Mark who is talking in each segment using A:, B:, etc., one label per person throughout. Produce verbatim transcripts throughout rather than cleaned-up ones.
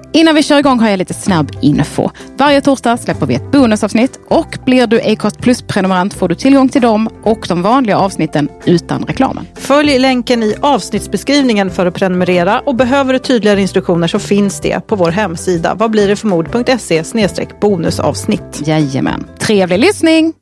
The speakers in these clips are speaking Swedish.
A: Innan vi kör igång har jag lite snabb info. Varje torsdag släpper vi ett bonusavsnitt och blir du Acast Plus-prenumerant får du tillgång till dem och de vanliga avsnitten utan reklamen.
B: Följ länken i avsnittsbeskrivningen för att prenumerera och behöver du tydligare instruktioner så finns det på vår hemsida vad blir det för mod punkt se slash bonusavsnitt.
A: Jajamän. Trevlig lyssning!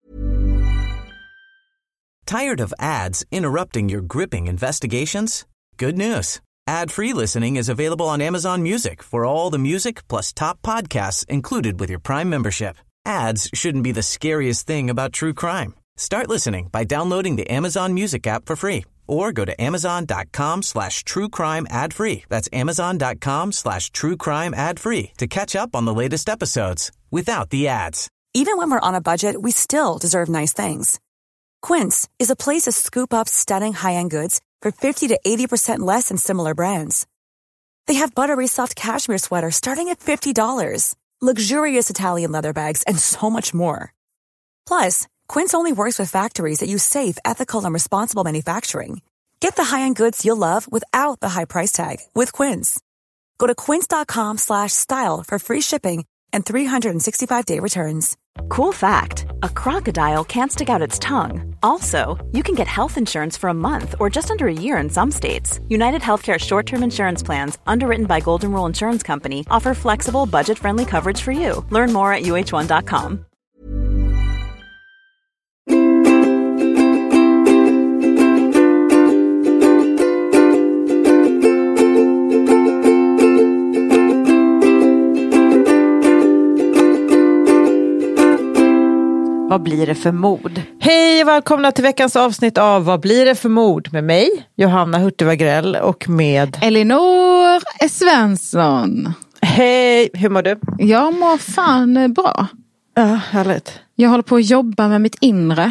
C: Tired of ads interrupting your gripping investigations? Good news. Ad-free listening is available on Amazon Music for all the music plus top podcasts included with your Prime membership. Ads shouldn't be the scariest thing about true crime. Start listening by downloading the Amazon Music app for free or go to amazon.com slash true crime ad free. That's amazon.com slash true crime ad free to catch up on the latest episodes without the ads.
D: Even when we're on a budget, we still deserve nice things. Quince is a place to scoop up stunning high-end goods for fifty to eighty percent less than similar brands. They have buttery soft cashmere sweaters starting at fifty dollars, luxurious Italian leather bags, and so much more. Plus, Quince only works with factories that use safe, ethical, and responsible manufacturing. Get the high-end goods you'll love without the high price tag with Quince. Go to quince.com slash style for free shipping and three sixty-five day returns.
E: Cool fact, a crocodile can't stick out its tongue. Also, you can get health insurance for a month or just under a year in some states. United Healthcare short-term insurance plans, underwritten by Golden Rule Insurance Company, offer flexible, budget-friendly coverage for you. Learn more at u h one dot com.
B: Vad blir det för mod? Hej och välkomna till veckans avsnitt av Vad blir det för mod? Med mig, Johanna Hurtig Wagrell, och med
A: Elinor Svensson.
B: Hej, hur mår du?
A: Jag mår fan bra.
B: Ja, härligt.
A: Jag håller på att jobba med mitt inre.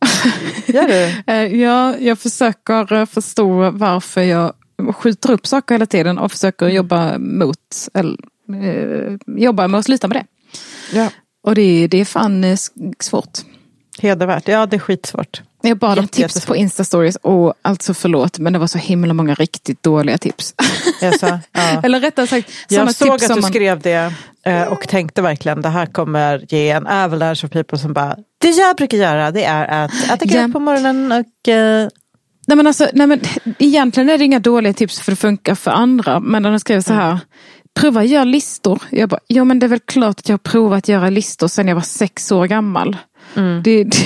B: Gör du?
A: Ja, jag försöker förstå varför jag skjuter upp saker hela tiden och försöker jobba mot, eller, eh, jobba med att sluta med det. Ja. Och det, det är fan svårt.
B: Hedervärt. Ja, det är skitsvårt.
A: Jag bad om
B: Jätte,
A: tips
B: jättesvårt.
A: på Insta-stories och alltså förlåt, men det var så himla många riktigt dåliga tips.
B: Jaså, ja.
A: Eller rättare sagt,
B: jag såg
A: tips
B: att du
A: man...
B: skrev det och tänkte verkligen det här kommer ge en avalanche of people som bara, det jag brukar göra det är att äta gröt ja. på morgonen och... Uh...
A: Nej men alltså, nej men egentligen är det inga dåliga tips för det funkar för andra, men de skrev så här... Mm. Prova göra listor. Jag bara, ja men det är väl klart att jag har provat att göra listor sedan jag var sex år gammal. Mm. Det, det,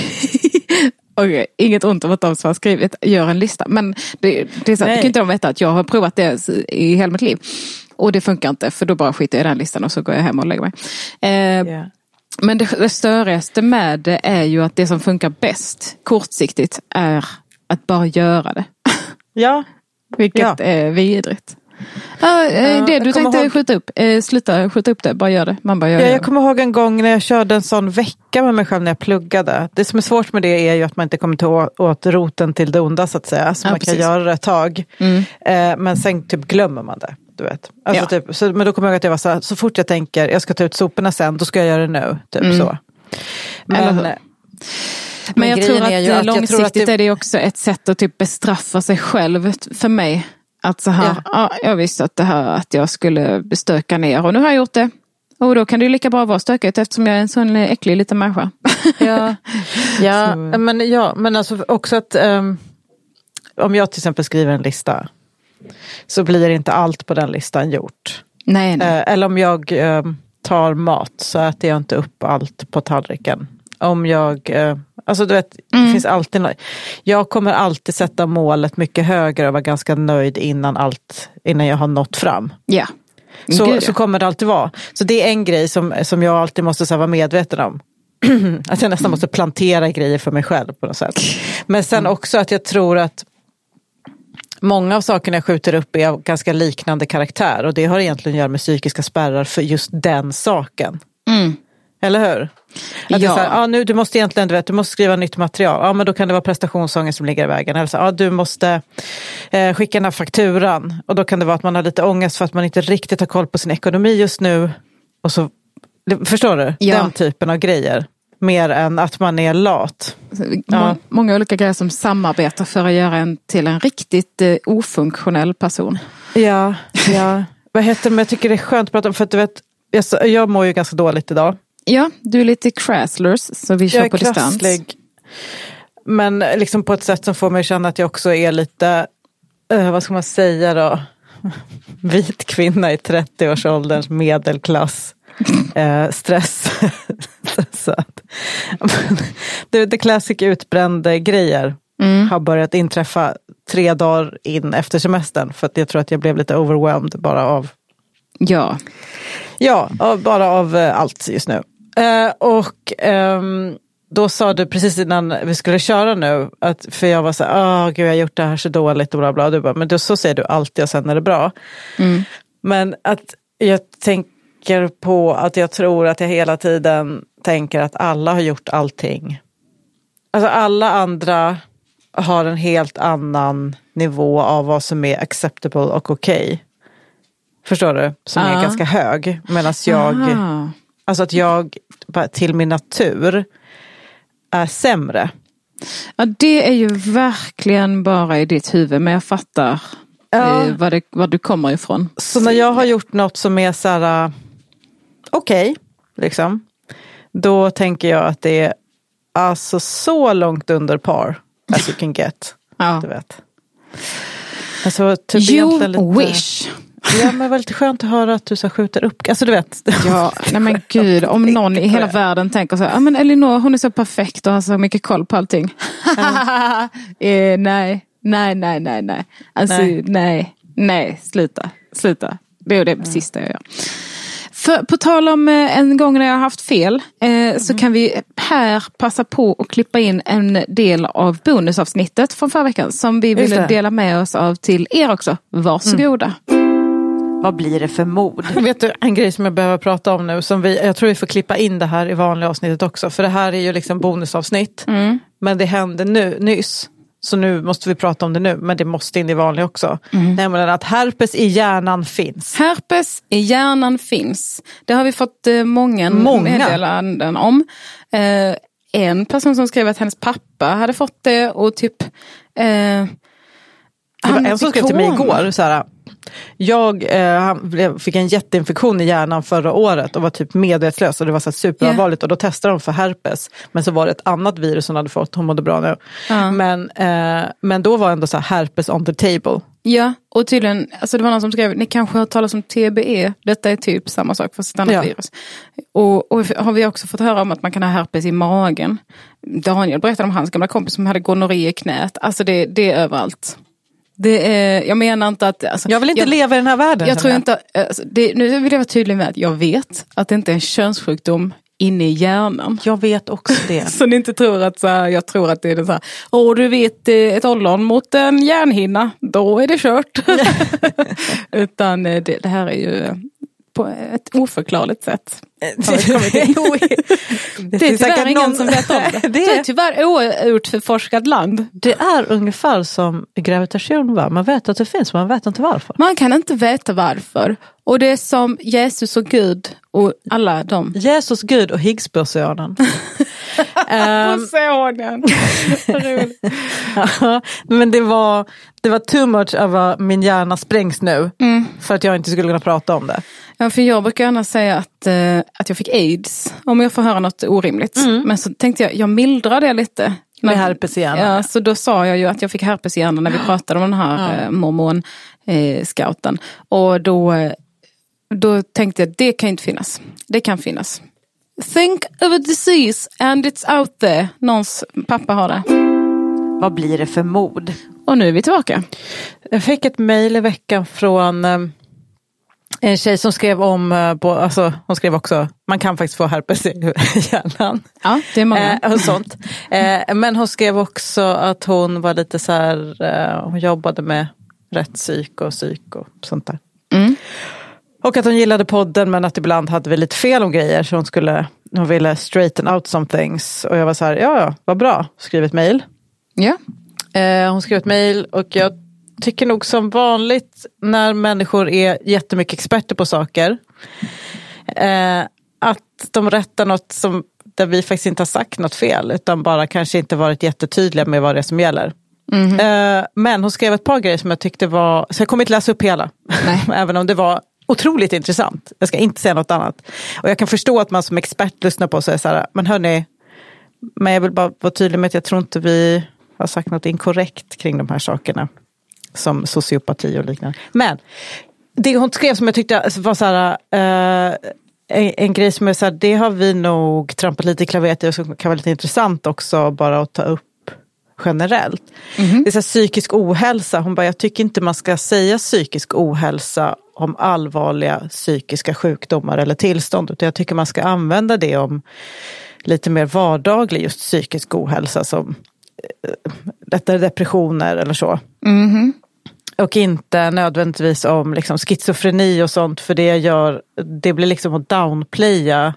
A: okay, inget ont om att de som har skrivit gör en lista. Men det, det är så att kan inte de veta att jag har provat det i hela mitt liv. Och det funkar inte, för då bara skiter jag i den listan och så går jag hem och lägger mig. Eh, yeah. Men det, det störigaste med det är ju att det som funkar bäst kortsiktigt är att bara göra det.
B: Ja.
A: Vilket
B: ja.
A: är vidrigt. Ja, det du tänkte ihåg... skjuta upp, sluta skjuta upp det, bara gör det. Man bara gör
B: ja,
A: det.
B: Jag kommer ihåg en gång när jag körde en sån vecka med mig själv när jag pluggade. Det som är svårt med det är ju att man inte kommer till åt roten till det onda så att säga. Så ja, man precis. Kan göra det ett tag. Mm. Eh, men sen typ glömmer man det, du vet. Alltså, ja. typ, så, men då kommer jag ihåg att jag var så här, så fort jag tänker jag ska ta ut soporna sen, då ska jag göra det nu. Typ mm. så. Men... Men,
A: men jag tror att,
B: att
A: långsiktigt
B: jag tror att det...
A: är det också ett sätt att typ bestraffa sig själv för mig. Att så här, ja. Ja, jag visste att det här att jag skulle stöka ner och nu har jag gjort det. Och då kan det ju lika bra vara stökigt eftersom jag är en sån äcklig liten människa.
B: Ja, ja, men, ja men alltså också att um, om jag till exempel skriver en lista så blir inte allt på den listan gjort.
A: Nej, nej.
B: Uh, eller om jag um, tar mat så äter jag inte upp allt på tallriken. Om jag, uh, alltså du vet, mm. det finns alltid något. Jag kommer alltid sätta målet mycket högre och vara ganska nöjd innan allt, innan jag har nått fram.
A: Ja.
B: Så,
A: Gud,
B: så kommer det alltid vara. Så det är en grej som, som jag alltid måste så här, vara medveten om. Att jag nästan mm. måste plantera grejer för mig själv på något sätt. Men sen mm. också att jag tror att många av sakerna jag skjuter upp är av ganska liknande karaktär. Och det har egentligen att göra med psykiska spärrar för just den saken. Mm. Eller hur? Att ja. Det är så här, ah, nu, du måste egentligen, du vet, du måste skriva nytt material. Ja, ah, men då kan det vara prestationsångest som ligger i vägen. Eller så, ah, du måste eh, skicka den här fakturan. Och då kan det vara att man har lite ångest för att man inte riktigt har koll på sin ekonomi just nu. Och så, förstår du? Ja. Den typen av grejer. Mer än att man är lat.
A: Ja. Många olika grejer som samarbetar för att göra en till en riktigt eh, ofunktionell person.
B: Ja, ja. Vad heter det? Men jag tycker det är skönt att prata om, för att du vet, jag, jag mår ju ganska dåligt idag.
A: Ja, du är lite crasslers, så vi kör på distans.
B: Krasslig, men liksom på ett sätt som får mig att känna att jag också är lite, uh, vad ska man säga då? Vit kvinna i trettio-årsålderns medelklass. Eh, stress. Så att, det, det klassiska utbrända grejer mm. har börjat inträffa tre dagar in efter semestern, för att jag tror att jag blev lite overwhelmed bara av
A: ja,
B: ja av, bara av uh, allt just nu. Uh, och um, då sa du precis innan vi skulle köra nu, att, för jag var så här, åh gud jag har gjort det här så dåligt och bla bla, du bara, men då, så säger du alltid och sen är det bra. Mm. Men att jag tänker på att jag tror att jag hela tiden tänker att alla har gjort allting. Alltså alla andra har en helt annan nivå av vad som är acceptable och okej. Okay. Förstår du? Som uh. är ganska hög. Medan jag, uh. alltså att jag till min natur är sämre.
A: Ja, det är ju verkligen bara i ditt huvud, men jag fattar ja. eh, vad, det, vad du kommer ifrån.
B: Så när jag har gjort något som är så här uh, okej, okay, liksom, då tänker jag att det är alltså så långt under par as you can get. Ja. Du vet. Alltså, typ
A: you
B: lite,
A: wish.
B: Ja, men det var lite skönt att höra att du så skjuter upp. Alltså du vet.
A: Ja, nej men gud. Om någon i hela världen tänker så här, ja men Elinor, hon är så perfekt och har så mycket koll på allting. Mm. eh, nej, nej, nej, nej, nej. Alltså nej, nej, nej sluta, sluta. Det är det mm. sista jag gör. För, på tal om en gång när jag har haft fel eh, mm. så kan vi här passa på att klippa in en del av bonusavsnittet från förra veckan som vi ville dela med oss av till er också. Varsågoda. Mm.
B: Vad blir det för mod? Vet du, en grej som jag behöver prata om nu, som vi, jag tror vi får klippa in det här i vanliga avsnittet också, för det här är ju liksom bonusavsnitt, mm. men det hände nu, nyss. Så nu måste vi prata om det nu, men det måste in i vanlig också. Mm. Nämligen att herpes i hjärnan finns.
A: Herpes i hjärnan finns. Det har vi fått eh, många, många meddelanden om. Eh, en person som skrev att hennes pappa hade fått det och typ... Eh,
B: det var en som skrev till mig igår så här... Jag eh, fick en jätteinfektion i hjärnan förra året och var typ medvetslös och det var så superallvarligt, yeah. Och då testade de för herpes, men så var det ett annat virus som hade fått, hon mådde bra nu. Uh. Men, eh, men då var ändå så här herpes on the table.
A: Ja, och tydligen, alltså det var någon som skrev, ni kanske har talat om T B E, detta är typ samma sak fast ett annat ja. virus. Och, och har vi också fått höra om att man kan ha herpes i magen. Daniel berättade om hans gamla kompis som hade gonorré i knät, alltså det, det är överallt. Det är, jag menar inte att... Alltså,
B: jag vill inte
A: jag,
B: leva i den här världen.
A: Jag tror jag. inte... Alltså, det, nu vill jag vara tydlig med att jag vet att det inte är en könssjukdom inne i hjärnan.
B: Jag vet också det.
A: Så ni inte tror att så här, jag tror att det är det så här, åh du vet ett ollon mot en hjärnhinna, då är det kört. Utan det, det här är ju på ett oförklarligt sätt. det, det är tyvärr ingen någon... som vet om det. Det är tyvärr outforskat land.
B: Det är ungefär som gravitation var. Man vet att det finns, men man vet inte varför.
A: Man kan inte veta varför. Och det är som Jesus och Gud och alla de.
B: Jesus, Gud och Higgsbosonen.
A: Bosonen.
B: Men det var, det var too much av att min hjärna sprängs nu. Mm. För att jag inte skulle kunna prata om det.
A: Ja, för jag brukar gärna säga att, eh, att jag fick AIDS om jag får höra något orimligt. Mm. Men så tänkte jag, jag mildrar det lite.
B: Med herpes i hjärnan.
A: Ja, så då sa jag ju att jag fick herpes i hjärnan när vi pratade om den här ja. eh, mormon-scouten. Eh, och då, då tänkte jag, det kan inte finnas. Det kan finnas. Think of a disease and it's out there. Någons pappa har det.
B: Vad blir det för mod?
A: Och nu är vi tillbaka.
B: Jag fick ett mejl i veckan från... Eh, en tjej som skrev om, på, alltså, hon skrev också, man kan faktiskt få herpes i hjärnan.
A: Ja, det är många.
B: Eh, och sånt. Eh, men hon skrev också att hon var lite så här, eh, hon jobbade med rättspsyk och psyk och sånt där. Mm. Och att hon gillade podden, men att ibland hade vi lite fel om grejer, så hon skulle, hon ville straighten out some things. Och jag var så här, ja, ja, vad bra, skrev ett mejl.
A: Ja.
B: Eh, hon skrev ett mejl och jag tycker nog som vanligt när människor är jättemycket experter på saker eh, att de rättar något som, där vi faktiskt inte har sagt något fel, utan bara kanske inte varit jättetydliga med vad det är som gäller. Mm-hmm. Eh, men hon skrev ett par grejer som jag tyckte var, så jag kommer inte läsa upp hela. Nej. Även om det var otroligt intressant. Jag ska inte säga något annat. Och jag kan förstå att man som expert lyssnar på sig så här, men hörni, men jag vill bara vara tydlig med att jag tror inte vi har sagt något inkorrekt kring de här sakerna. Som sociopati och liknande. Men det hon skrev som jag tyckte var så här, uh, en, en grej som är så här, det har vi nog trampat lite i klaveret i och som kan vara lite intressant också bara att ta upp generellt. Mm-hmm. Det är så här, psykisk ohälsa. Hon bara, jag tycker inte man ska säga psykisk ohälsa om allvarliga psykiska sjukdomar eller tillstånd, utan jag tycker man ska använda det om lite mer vardaglig just psykisk ohälsa som lättare depressioner eller så. Mm-hmm. Och inte nödvändigtvis om liksom schizofreni och sånt, för det gör, det blir liksom att downplaya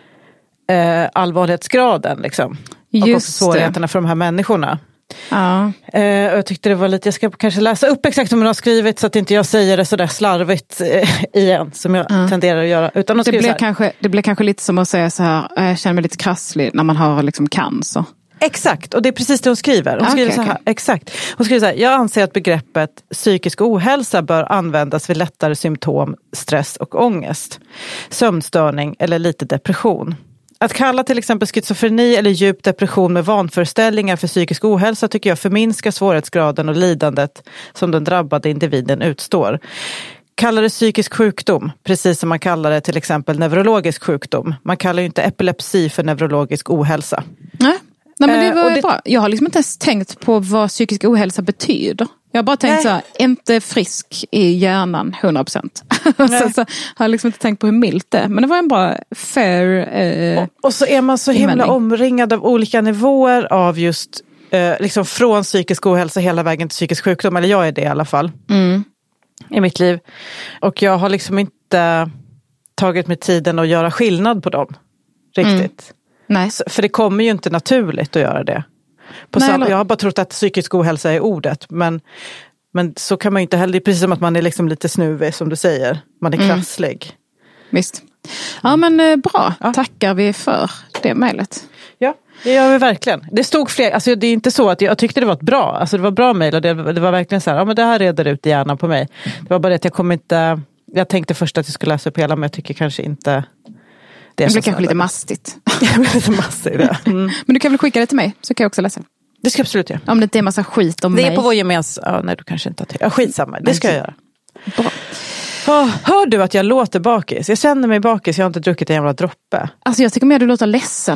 B: eh, allvarlighetsgraden liksom. Just och också svårigheterna för de här människorna. Ja. Eh, och jag tyckte det var lite, jag ska kanske läsa upp exakt som hon har skrivit så att inte jag säger det sådär slarvigt eh, igen som jag ja. tenderar att göra. Utan att
A: det, blir kanske, det blir kanske lite som att säga så här, jag känner mig lite krasslig när man har liksom cancer.
B: Exakt, och det är precis det hon skriver. Hon okay, skriver så här, okay. exakt. Hon skriver så här, jag anser att begreppet psykisk ohälsa bör användas vid lättare symptom, stress och ångest, sömnstörning eller lite depression. Att kalla till exempel schizofreni eller djup depression med vanföreställningar för psykisk ohälsa tycker jag förminskar svårighetsgraden och lidandet som den drabbade individen utstår. Kallar det psykisk sjukdom, precis som man kallar det till exempel neurologisk sjukdom. Man kallar ju inte epilepsi för neurologisk ohälsa.
A: Nej. Nej, men det var
B: eh, det...
A: bra. Jag har liksom inte ens tänkt på vad psykisk ohälsa betyder. Jag har bara tänkt Nej. så här, inte frisk i hjärnan hundra procent. så, så har jag liksom inte tänkt på hur milt det är. Men det var en bra fair eh,
B: och, och så är man så himla invändning. Omringad av olika nivåer av just eh, liksom från psykisk ohälsa hela vägen till psykisk sjukdom. Eller jag är det i alla fall. Mm. I mitt liv. Och jag har liksom inte tagit mig tiden att göra skillnad på dem. Riktigt. Mm.
A: Nej.
B: För det kommer ju inte naturligt att göra det. På Nej, samma, jag har bara trott att psykisk ohälsa är ordet. Men, men så kan man ju inte heller. Det är precis som att man är liksom lite snuvig som du säger. Man är mm. krasslig.
A: Visst. Ja men eh, bra. Ja. Tackar vi för det mejlet.
B: Ja, det gör vi verkligen. Det stod fler. Alltså det är inte så att jag, jag tyckte det var ett bra. Alltså det var bra mejl och det, det var verkligen så här. Ja men det här reder ut i hjärnan på mig. Det var bara det att jag kom inte. Jag tänkte först att jag skulle läsa upp hela, men jag tycker kanske inte. Det,
A: det blir kanske lite mastigt.
B: Det blir lite mastigt, ja. Mm.
A: Men du kan väl skicka det till mig, så kan jag också läsa.
B: Det ska jag absolut göra.
A: Om det inte är en massa skit om
B: det
A: mig.
B: Det är på vår gemensamma. Ja, nej, du kanske inte har till. Ja, skitsamma. Det ska jag göra.
A: Bra.
B: Oh, hör du att jag låter bakis? Jag känner mig bakis, jag har inte druckit en jävla droppe.
A: Alltså jag tycker mer du låter ledsen.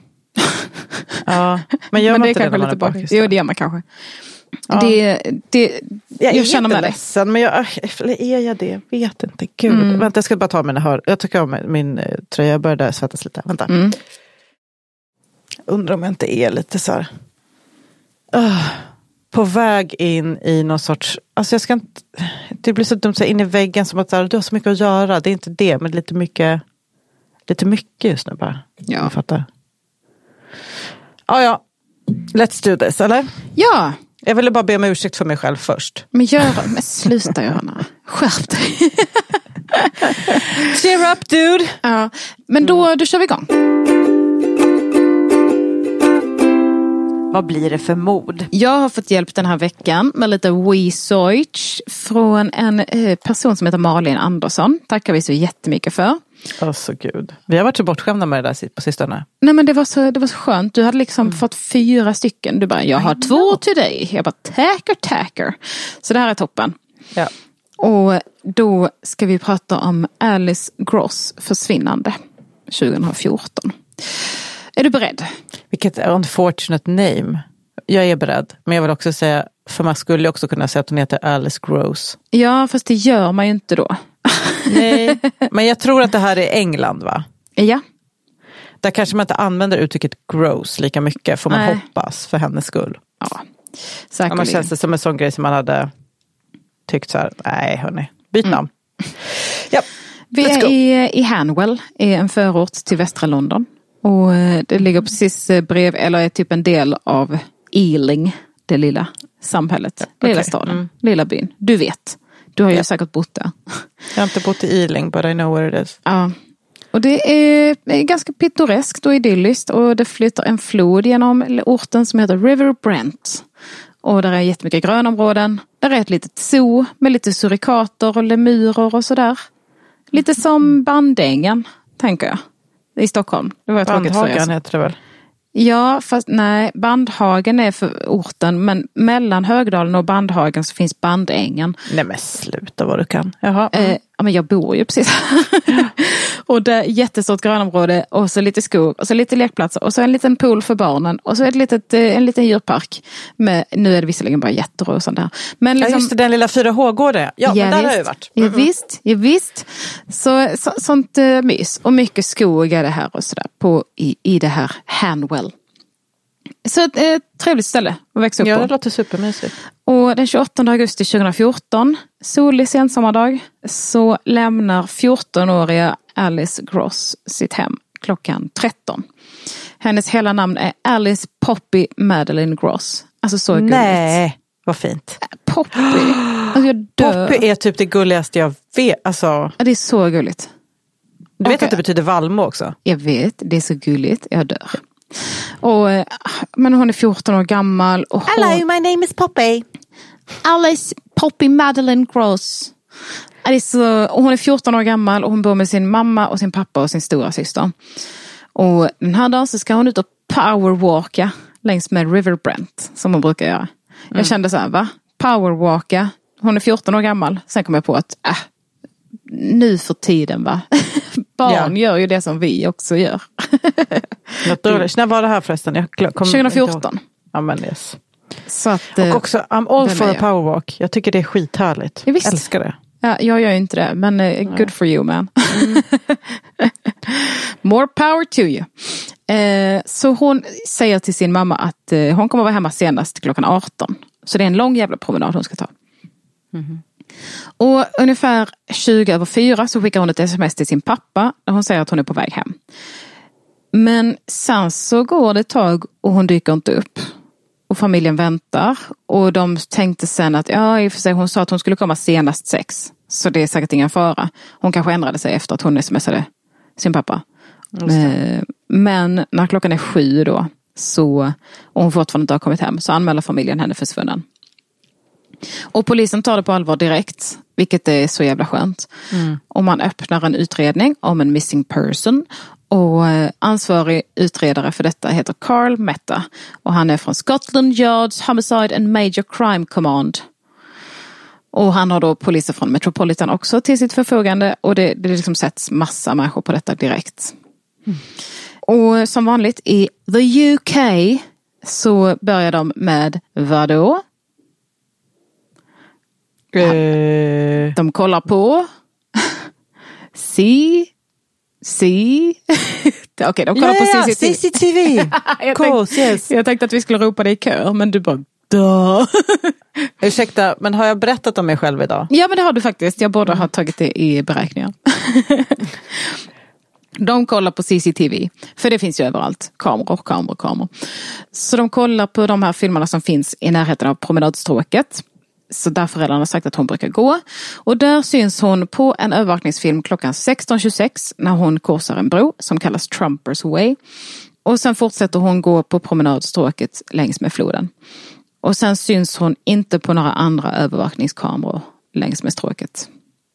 B: Ja, men gör
A: men
B: man
A: det
B: inte
A: är
B: det när man
A: lite
B: är bakis?
A: bakis jo, det gör man kanske.
B: Ja.
A: Det, det,
B: jag,
A: jag känner med
B: ledsen, men jag, är jag det? Jag vet inte. Gud. Mm. Vänta, jag ska bara ta mina hör. Jag tycker om min uh, tröja. Jag började svettas lite. Vänta. Mm. Undrar om jag inte är lite så här. Uh, på väg in i någon sorts. Alltså jag ska inte. Det blir så dumt så här, in i väggen som att så här, du har så mycket att göra. Det är inte det, men lite mycket. Lite mycket just nu bara.
A: Ja.
B: Jag fattar. Ja, ja. Let's do this, eller?
A: Ja.
B: Jag ville bara be om ursäkt för mig själv först.
A: Men gör men sluta Johanna. Skärp dig.
B: Cheer up dude.
A: Ja, men då, då kör vi igång.
B: Vad blir det för mod?
A: Jag har fått hjälp den här veckan med lite research från en person som heter Malin Andersson. Tackar vi så jättemycket för.
B: Åh så gud. Vi har varit så bortskämda med det där på sistone.
A: Nej men det var så, det var så skönt. Du hade liksom mm. fått fyra stycken. Du bara, jag har två till dig. Jag bara, tacker, tacker. Så det här är toppen.
B: Ja.
A: Och då ska vi prata om Alice Gross försvinnande tjugo fjorton. Är du beredd?
B: Vilket unfortunate name. Jag är beredd. Men jag vill också säga, för man skulle också kunna säga att hon heter Alice Gross.
A: Ja, fast det gör man ju inte då.
B: Nej, men jag tror att det här är England, va?
A: Ja.
B: Där kanske man inte använder uttrycket gross lika mycket, får man Nej. hoppas för hennes skull.
A: Ja, säkert.
B: Annars känns det som en sån grej som man hade tyckt så här, nej hörni, byt namn. Mm. Ja,
A: vi är i, i Hanwell, i en förort till västra London. Och det ligger precis brev, eller är typ en del av Ealing, det lilla samhället, ja, lilla okay. staden, mm. lilla byn. Du vet. Du har ju ja. säkert bott där.
B: Jag har inte bott i Ealing, but I know where it is.
A: Ja. Och det är, är ganska pittoreskt och idylliskt. Och det flyter en flod genom orten som heter River Brent. Och där är jättemycket grönområden. Där är ett litet zoo med lite surikater och lemurer och sådär. Lite som Bandängen, tänker jag. I Stockholm. Det var tråkigt för er.
B: Bandhagen heter det väl?
A: Ja, fast nej, Bandhagen är för orten, men mellan Högdalen och Bandhagen så finns Bandängen.
B: Nej men sluta vad du kan. Jaha.
A: Eh, ja, men jag bor ju precis här. Och det är jättestort grönområde och så lite skog och så lite lekplatser och så en liten pool för barnen och så ett litet, en liten djurpark. Med, nu är det visserligen bara jätter och sånt där. Men liksom,
B: ja just det, den lilla fyra H-gården. Ja, ja men där
A: visst,
B: har jag varit.
A: Mm.
B: Mm.
A: Ja, visst, ja, visst. Så, så, sånt uh, mys. Och mycket skog är det här och sådär på, i, i det här Hanwell. Så ett eh, trevligt ställe att växa upp
B: ja,
A: på.
B: Ja, det låter supermysigt.
A: Och den tjugoåttonde augusti tjugohundrafjorton, solig sensommardag, så lämnar fjortonåriga Alice Gross sitt hem klockan tretton. Hennes hela namn är Alice Poppy Madeline Gross. Alltså så gulligt.
B: Nej, vad fint.
A: Poppy. Alltså jag dör.
B: Poppy är typ det gulligaste jag vet. Alltså,
A: Ja, det är så gulligt.
B: du vet
A: Okay.
B: att det betyder vallmo också?
A: Jag vet, det är så gulligt. Jag dör. Och, men hon är fjorton år gammal. Och hon...
B: Hello, my name is Poppy.
A: Alice Poppy Madeline Gross. Det är så, och hon är fjorton år gammal och hon bor med sin mamma och sin pappa och sin stora syster. Och den här dagen så ska hon ut och powerwalka längs med River Brent, som hon brukar göra. Jag mm. kände så här, va? Powerwalka. Hon är fjorton år gammal. Sen kom jag på att, äh, nu för tiden va? Barn ja. gör ju det som vi också gör.
B: När var det här förresten? Jag kom
A: tjugohundrafjorton.
B: Ja men yes.
A: Så att,
B: och också, I'm all for a powerwalk. Jag tycker det är skithärligt.
A: Jag
B: älskar det.
A: Ja, jag gör inte det, men uh, good for you man. Mm. More power to you. Eh, så hon säger till sin mamma att eh, hon kommer vara hemma senast klockan arton. Så det är en lång jävla promenad hon ska ta. Mm. Och ungefär tjugo över fyra så skickar hon ett sms till sin pappa där hon säger att hon är på väg hem. Men sen så går det ett tag och hon dyker inte upp. Och familjen väntar. Och de tänkte sen att ja, i och för sig hon sa att hon skulle komma senast sex. Så det är säkert ingen fara. Hon kanske ändrade sig efter att hon smsade sin pappa. Men när klockan är sju då så, och hon fortfarande inte har kommit hem, så anmäler familjen henne försvunnen. Och polisen tar det på allvar direkt, vilket är så jävla skönt. Mm. Och man öppnar en utredning om en missing person. Och ansvarig utredare för detta heter Carl Metta. Och han är från Scotland Yards Homicide and Major Crime Command. Och han har då poliser från Metropolitan också till sitt förfogande. Och det, det liksom sätts massa människor på detta direkt. Mm. Och som vanligt i the U K så börjar de med vadå?
B: Uh.
A: De kollar på C C Okej, okay, de kollar
B: yeah,
A: på C C T V.
B: C C T V.
A: jag,
B: course,
A: tänkte,
B: yes.
A: jag tänkte att vi skulle ropa det i kör, men du bara Duh.
B: Ursäkta, men har jag berättat om mig själv idag?
A: Ja, men det har du faktiskt. Jag borde ha tagit det i beräkningen. De kollar på C C T V. För det finns ju överallt. Kameror, kameror, kameror. Så de kollar på de här filmerna som finns i närheten av promenadstråket. Så där föräldrarna har sagt att hon brukar gå. Och där syns hon på en övervakningsfilm klockan sexton tjugosex när hon korsar en bro som kallas Trumpers Way. Och sen fortsätter hon gå på promenadstråket längs med floden. Och sen syns hon inte på några andra övervakningskameror längs med stråket.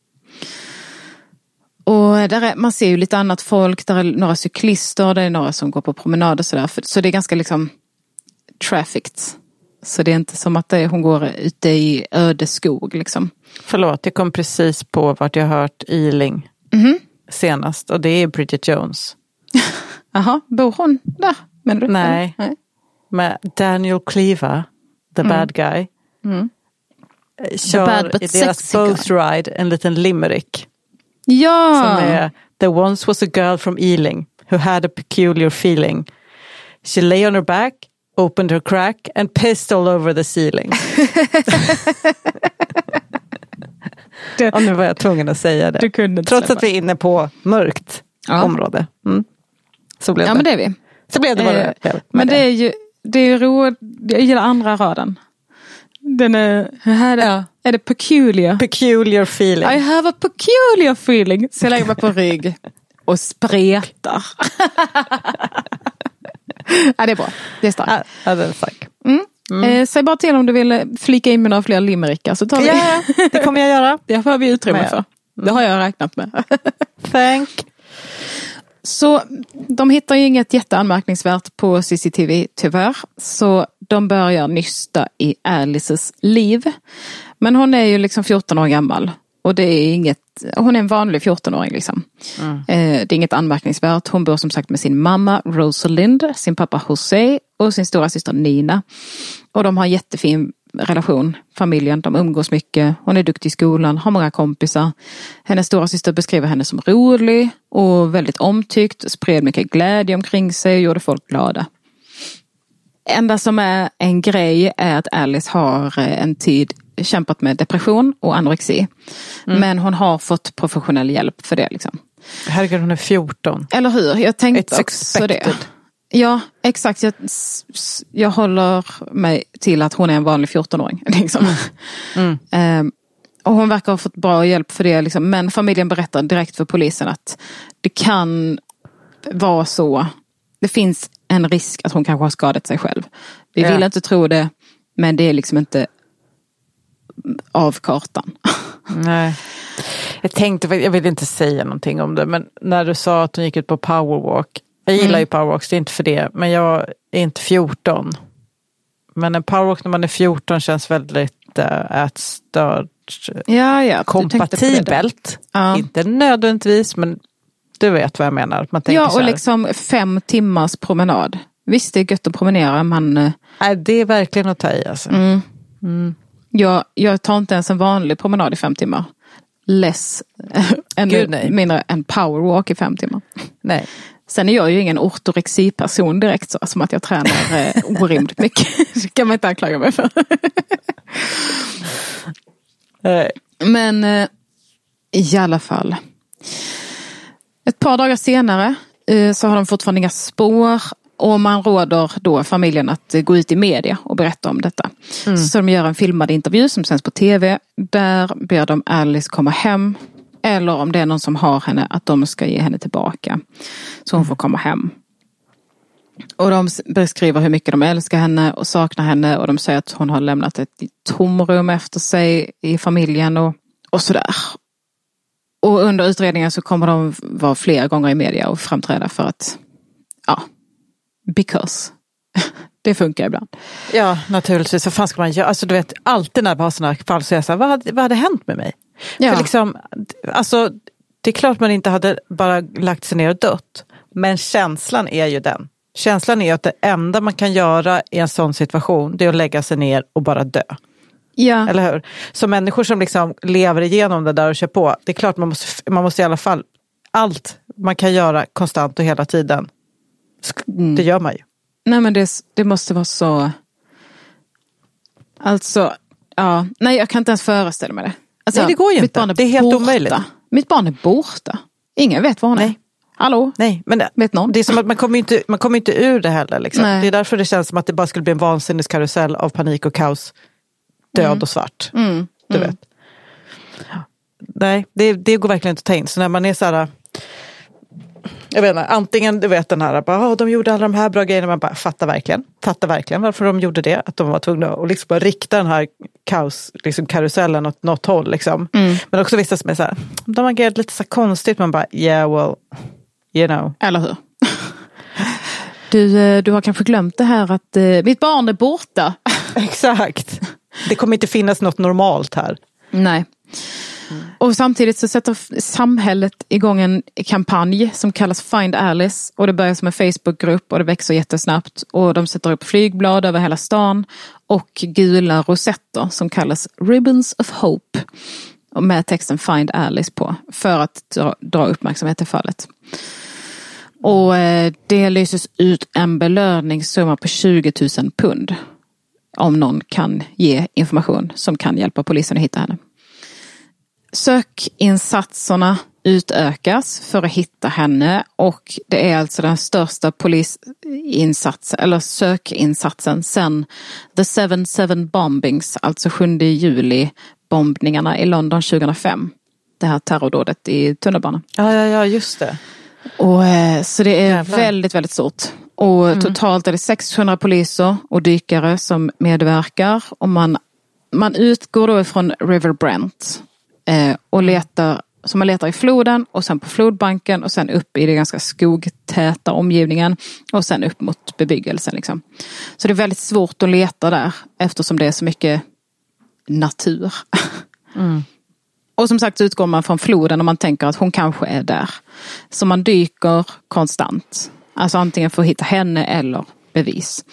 A: Och där är, man ser ju lite annat folk, där är några cyklister, det är några som går på promenader sådär. Så det är ganska liksom trafficked. Så det är inte som att det, hon går ute i öde skog liksom.
B: Förlåt, jag kom precis på vart jag hört Ealing mm-hmm. senast. Och det är Bridget Jones.
A: Jaha, bor hon där? Menar du?
B: Nej. Nej. Med Daniel Cleaver, the mm. bad guy. Mm. Kör bad, i deras boat ride en liten limerick.
A: Ja!
B: Som är There once was a girl from Ealing who had a peculiar feeling. She lay on her back, opened her crack and pissed all over the ceiling. det, och nu var jag tvungen att säga det.
A: Du kunde
B: Trots
A: släppa.
B: Att vi är inne på mörkt ja. område. Mm. Så blev
A: ja,
B: det.
A: men det är vi.
B: Så blev det bara.
A: Eh, men det. det är ju det är roligt. Jag gillar andra raden. Den är, här är, ja. är det peculiar.
B: Peculiar feeling.
A: I have a peculiar feeling. Så jag lägger mig på rygg och spretar. Ja, det är bra. Det är starkt.
B: Ja, det är starkt.
A: Mm. Mm. Eh, säg bara till om du vill flika in med några fler limerickar så tar vi.
B: Ja, det kommer jag göra.
A: Det har vi utrymme
B: men,
A: för. Det har jag räknat med.
B: Thank.
A: Så de hittar ju inget jätteanmärkningsvärt på C C T V tyvärr. Så de börjar nysta i Alices liv. Men hon är ju liksom fjorton år gammal. Och det är inget, hon är en vanlig fjorton-åring liksom. Mm. Eh, det är inget anmärkningsvärt. Hon bor som sagt med sin mamma Rosalind, sin pappa Jose och sin stora syster Nina. Och de har en jättefin relation, familjen. De umgås mycket. Hon är duktig i skolan, har många kompisar. Hennes stora syster beskriver henne som rolig och väldigt omtyckt. Spred mycket glädje omkring sig och gjorde folk glada. Enda som är en grej är att Alice har en tid kämpat med depression och anorexi. Mm. Men hon har fått professionell hjälp för det liksom.
B: Herregud, hon är fjorton.
A: Eller hur? Jag tänkte
B: It's
A: också
B: expected.
A: det. Ja, exakt. Jag, jag håller mig till att hon är en vanlig fjorton-åring. Liksom. Mm. Mm. Um, och hon verkar ha fått bra hjälp för det. Liksom. Men familjen berättar direkt för polisen att det kan vara så. Det finns en risk att hon kanske har skadat sig själv. Vi
B: ja.
A: vill inte tro det, men det är liksom inte av kartan.
B: Nej. Jag tänkte, jag vill inte säga någonting om det, men när du sa att hon gick ut på powerwalk, jag gillar mm. ju powerwalks, det är inte för det, men jag är inte fjorton. Men en powerwalk när man är fjorton känns väldigt äh, ätstörd,
A: ja, ja,
B: kompatibelt. Ja. Inte nödvändigtvis, men du vet vad jag menar. Man tänker
A: ja, och
B: så här.
A: liksom fem timmars promenad. Visst, det är gött att promenera, men...
B: Nej, det är verkligen att ta i, alltså. Mm.
A: Mm. Jag, jag tar inte ens en vanlig promenad i fem timmar. Less än
B: Gud, nej.
A: mindre än powerwalk i fem timmar.
B: Nej.
A: Sen är jag ju ingen ortorexi-person direkt, så som att jag tränar eh, orimligt mycket. Så kan man inte anklaga mig för. Men eh, i alla fall. Ett par dagar senare eh, så har de fortfarande inga spår. Och man råder då familjen att gå ut i media och berätta om detta. Mm. Så de gör en filmad intervju som sänds på tv. Där ber de Alice komma hem. Eller om det är någon som har henne, att de ska ge henne tillbaka. Så hon får komma hem. Och de beskriver hur mycket de älskar henne och saknar henne. Och de säger att hon har lämnat ett tomrum efter sig i familjen och, och sådär. Och under utredningen så kommer de vara flera gånger i media och framträda för att, ja, because det funkar ibland.
B: Ja, naturligtvis. Vad fan ska man göra? Alltså du vet, alltid när man har sådana fall så är jag så här, vad hade, vad hade hänt med mig? Ja. För liksom, alltså, det är klart man inte hade bara lagt sig ner och dött. Men känslan är ju den. Känslan är att det enda man kan göra i en sån situation, det är att lägga sig ner och bara dö.
A: Ja.
B: Eller hur? Så människor som liksom lever igenom det där och kör på, det är klart man måste, man måste i alla fall, allt man kan göra konstant och hela tiden, mm. det gör man ju.
A: Nej, men det, det måste vara så, alltså, ja, nej, jag kan inte ens föreställa mig det. Alltså,
B: nej, det går ju inte.
A: Är
B: det är helt
A: borta.
B: omöjligt.
A: Mitt barn är borta. Ingen vet var hon är.
B: Nej.
A: Hallå?
B: Nej, men det,
A: vet någon?
B: Det är som att man kommer inte, man kommer inte ur det heller. Liksom. Det är därför det känns som att det bara skulle bli en vansinnig karusell av panik och kaos. Död mm. och svart.
A: Mm.
B: Du
A: mm.
B: vet. Nej, det, det går verkligen inte att ta in. Så när man är så här, jag vet inte, antingen du vet den här, bara, oh, de gjorde alla de här bra grejerna, man bara fattar verkligen, fattar verkligen varför de gjorde det, att de var tvungna att liksom bara rikta den här kaos, liksom karusellen åt något håll liksom. Mm. Men också vissa som är så här, de har agerat lite så konstigt, man bara, yeah well, you know.
A: Eller hur? Du, du har kanske glömt det här att uh, mitt barn är borta.
B: Exakt. Det kommer inte finnas något normalt här.
A: Nej. Mm. Och samtidigt så sätter samhället igång en kampanj som kallas Find Alice. Och det börjar som en Facebookgrupp och det växer jättesnabbt. Och de sätter upp flygblad över hela stan. Och gula rosetter som kallas Ribbons of Hope. Och med texten Find Alice på. För att dra, dra uppmärksamhet till fallet. Och eh, det lyses ut en belöningssumma på tjugo tusen pund. Om någon kan ge information som kan hjälpa polisen att hitta henne. Sökinsatserna utökas för att hitta henne. Och det är alltså den största polisinsatsen, eller sökinsatsen sen The seven seven bombings, alltså sjunde juli bombningarna i London tjugohundrafem. Det här terrordådet i tunnelbanan.
B: Ja, ja, ja, just det.
A: Och, eh, så det är
B: Jävlar. väldigt,
A: väldigt stort. Och mm. totalt är det sexhundra poliser och dykare som medverkar. Och man, man utgår då ifrån River Brent eh, och letar Så man letar i floden och sen på flodbanken och sen upp i det ganska skogtäta omgivningen och sen upp mot bebyggelsen liksom. Så det är väldigt svårt att leta där eftersom det är så mycket natur. Mm. Och som sagt så utgår man från floden och man tänker att hon kanske är där. Så man dyker konstant. Alltså antingen för att hitta henne eller bevis.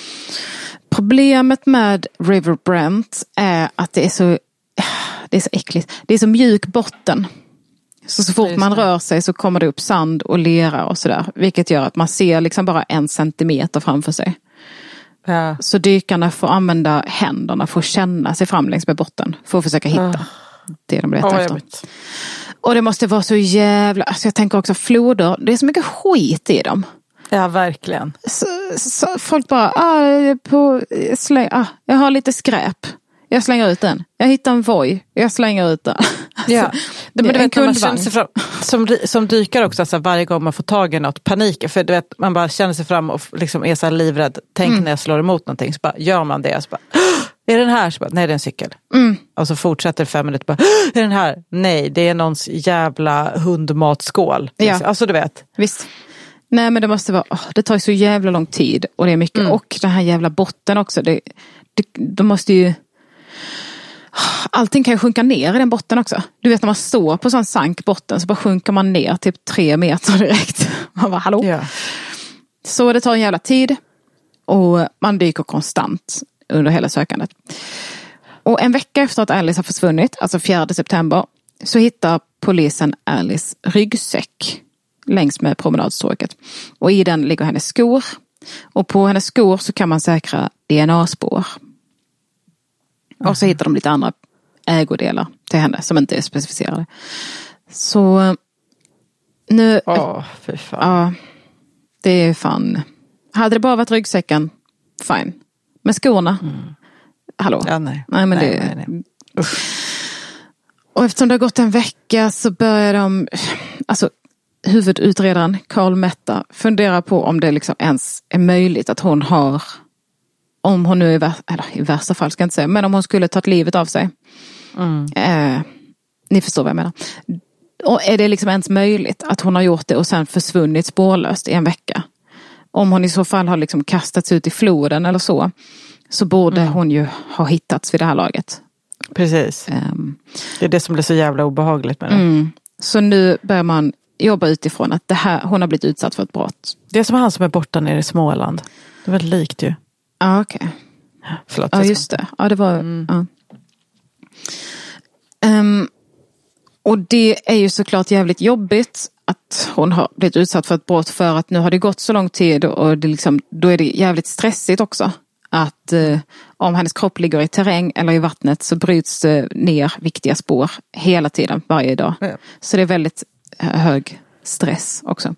A: Problemet med River Brent är att det är så det är så äckligt. Det är så mjuk botten. Så så fort man rör sig så kommer det upp sand och lera och sådär. Vilket gör att man ser liksom bara en centimeter framför sig.
B: Ja.
A: Så dykarna får använda händerna för att känna sig fram längs med botten. För att försöka hitta
B: oh.
A: det de letar
B: oh,
A: efter. Och det måste vara så jävla... Alltså jag tänker också floder. Det är så mycket skit i dem.
B: Ja, verkligen.
A: Så, så folk bara... Ah, på, släng, ah, jag har lite skräp. Jag slänger ut den. Jag hittar en voj. Jag slänger ut den.
B: Ja.
A: Alltså,
B: det, men
A: det
B: du
A: är
B: vet, man känner sig fram, som, som dykare också, alltså, varje gång man får tag i något, panik. För du vet, man bara känner sig fram och liksom är så här livrädd. Tänk mm. när jag slår emot någonting, så bara gör man det. Så bara, är den här? Så bara, nej, det är en cykel. Mm. Och så fortsätter fem minuter. Bara, är den här? Nej, det är någons jävla hundmatskål.
A: Ja.
B: Alltså du vet.
A: Visst. Nej, men det måste vara, oh, det tar ju så jävla lång tid. Och det är mycket, mm. och den här jävla botten också. Det, det, de måste ju... Allting kan ju sjunka ner i den botten också. Du vet när man står på sån sank botten så bara sjunker man ner typ tre meter direkt. Man bara, hallå? Ja. Så det tar en jävla tid. Och man dyker konstant under hela sökandet. Och en vecka efter att Alice har försvunnit, alltså fjärde september, så hittar polisen Alice ryggsäck längs med promenadstråket. Och i den ligger hennes skor. Och på hennes skor så kan man säkra D N A-spår. Och så hittar de lite andra ägodelar till henne som inte är specificerade. Så nu...
B: Åh, fy fan.
A: Ja, det är fan... Hade det bara varit ryggsäcken, fine. Men skorna, mm. hallå?
B: Ja, nej.
A: Nej, men
B: nej,
A: det...
B: nej, nej.
A: Och eftersom det har gått en vecka så börjar de... Alltså, huvudutredaren Carl Metta funderar på om det liksom ens är möjligt att hon har... Om hon nu är, eller i värsta fall ska jag inte säga, men om hon skulle ta livet av sig. Mm. Eh, ni förstår vad jag menar. Och är det liksom ens möjligt att hon har gjort det och sen försvunnit spårlöst i en vecka? Om hon i så fall har liksom kastats ut i floden eller så, så borde mm. hon ju ha hittats vid det här laget.
B: Precis. Um, det är det som blir så jävla obehagligt med det.
A: Mm. Så nu börjar man jobba utifrån att det här, hon har blivit utsatt för ett brott.
B: Det är som han som är borta nere i Småland. Det är väldigt likt ju.
A: Ja, okej. Okay.
B: Förlåt.
A: Ja, just det. Ja, det var... Mm. Ja. Um, och det är ju såklart jävligt jobbigt att hon har blivit utsatt för ett brott för att nu har det gått så lång tid och det liksom, då är det jävligt stressigt också. Att uh, om hennes kropp ligger i terräng eller i vattnet så bryts uh, ner viktiga spår hela tiden, varje dag. Ja. Så det är väldigt uh, hög stress också.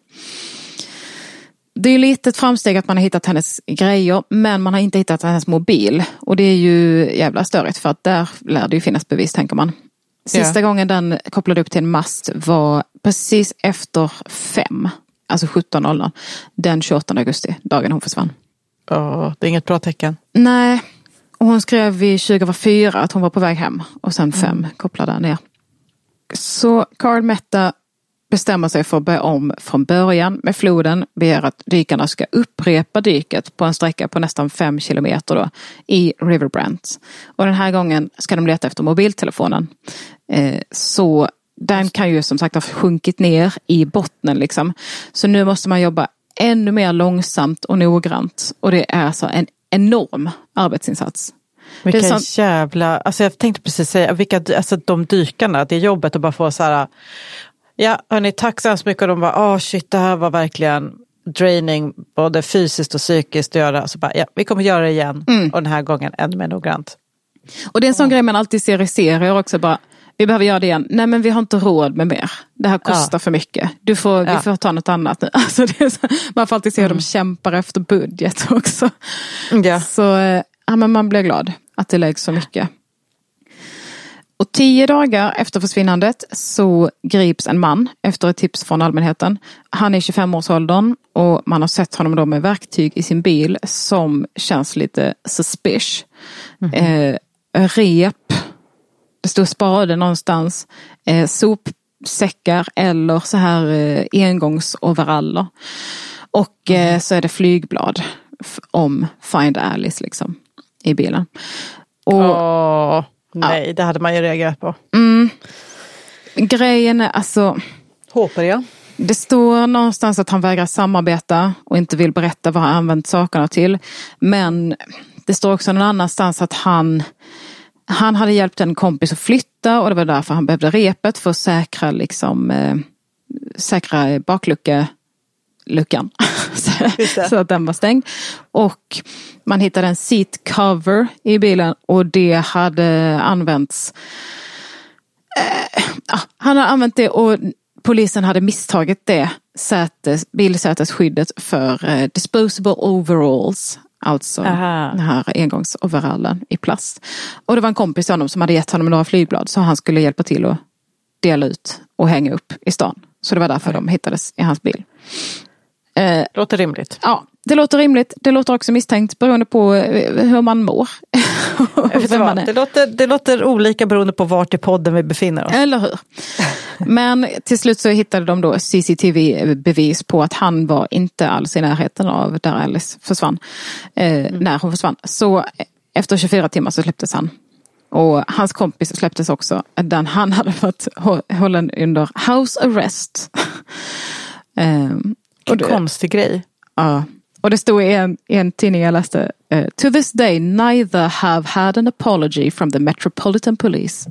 A: Det är lite ett framsteg att man har hittat hennes grejer, men man har inte hittat hennes mobil. Och det är ju jävla störigt för att där lär det ju finnas bevis, tänker man. Sista ja. gången den kopplade upp till en mast var precis efter fem, alltså sjutton noll noll, den tjugoåttonde augusti, dagen hon försvann.
B: Oh, det är inget bra tecken.
A: Nej, och hon skrev vid tjugo över fyra att hon var på väg hem och sen fem mm. kopplade ner. Så Carl Metta bestämmer sig för att börja om från början med floden, begär att dykarna ska upprepa dyket på en sträcka på nästan fem kilometer då, i River Brent. Och den här gången ska de leta efter mobiltelefonen. Eh, så den kan ju som sagt ha sjunkit ner i bottnen liksom. Så nu måste man jobba ännu mer långsamt och noggrant. Och det är alltså en enorm arbetsinsats.
B: Vilka
A: det är
B: så... jävla, alltså jag tänkte precis säga, vilka, alltså de dykarna, det är jobbet att bara få så här. Ja, hörni, tack så hemskt mycket. Och de bara, åh oh, shit, det här var verkligen draining, både fysiskt och psykiskt att göra. Så bara, ja, vi kommer göra det igen. Mm. Och den här gången ännu mer noggrant.
A: Och det är en sån oh. grej man alltid ser i serier också. Bara, vi behöver göra det igen. Nej, men vi har inte råd med mer. Det här kostar ja. för mycket. Du får, ja. Vi får ta något annat nu. Alltså det är så, man får alltid se hur mm. de kämpar efter budget också. Ja. Så ja, men man blir glad att det läggs så mycket. Och tio dagar efter försvinnandet så grips en man efter ett tips från allmänheten. Han är i tjugofem-årsåldern och man har sett honom då med verktyg i sin bil som känns lite suspicious. Mm-hmm. Eh, rep, det står spade någonstans, eh, sop, säckar eller så här eh, engångsoveraller. Och eh, så är det flygblad f- om Find Alice liksom i bilen. Och,
B: Åh, nej, ja. Det hade man ju reagerat på.
A: Mm, grejen är alltså...
B: Hoppas jag.
A: Det står någonstans att han vägrar samarbeta och inte vill berätta vad han använt sakerna till. Men det står också någon annanstans att han, han hade hjälpt en kompis att flytta och det var därför han behövde repet för att säkra, liksom, eh, säkra bakluckan. Så att den var stängd. Och man hittade en seat cover i bilen och det hade använts. Eh, ja, han hade använt det och polisen hade misstagit det sätes, bilsätesskyddet för eh, disposable overalls. Alltså Aha. Den här engångsoverallen i plast. Och det var en kompis av honom som hade gett honom några flygblad så han skulle hjälpa till att dela ut och hänga upp i stan. Så det var därför ja. de hittades i hans bil. Eh,
B: låter rimligt.
A: Ja, det låter rimligt. Det låter också misstänkt beroende på hur man mår.
B: man det, låter, det låter olika beroende på vart i podden vi befinner oss.
A: Eller hur? Men till slut så hittade de då C C T V-bevis på att han var inte alls i närheten av där Alice försvann. Eh, mm. När hon försvann. Så efter tjugofyra timmar så släpptes han. Och hans kompis släpptes också. Den han hade varit hållen under house arrest. eh,
B: och det, konstig grej.
A: Ja. Och det stod i en, i en tidning jag läste. Uh, to this day neither have had an apology from the Metropolitan Police.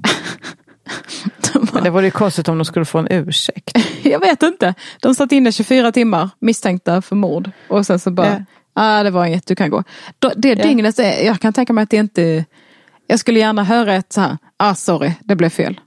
B: de Men det var ju konstigt om de skulle få en ursäkt.
A: Jag vet inte. De satt inne tjugofyra timmar misstänkta för mord. Och sen så bara, ja yeah. ah, det var inget, du kan gå. Det yeah. dygnet, jag kan tänka mig att det inte... Jag skulle gärna höra ett så här, ah sorry, det blev fel.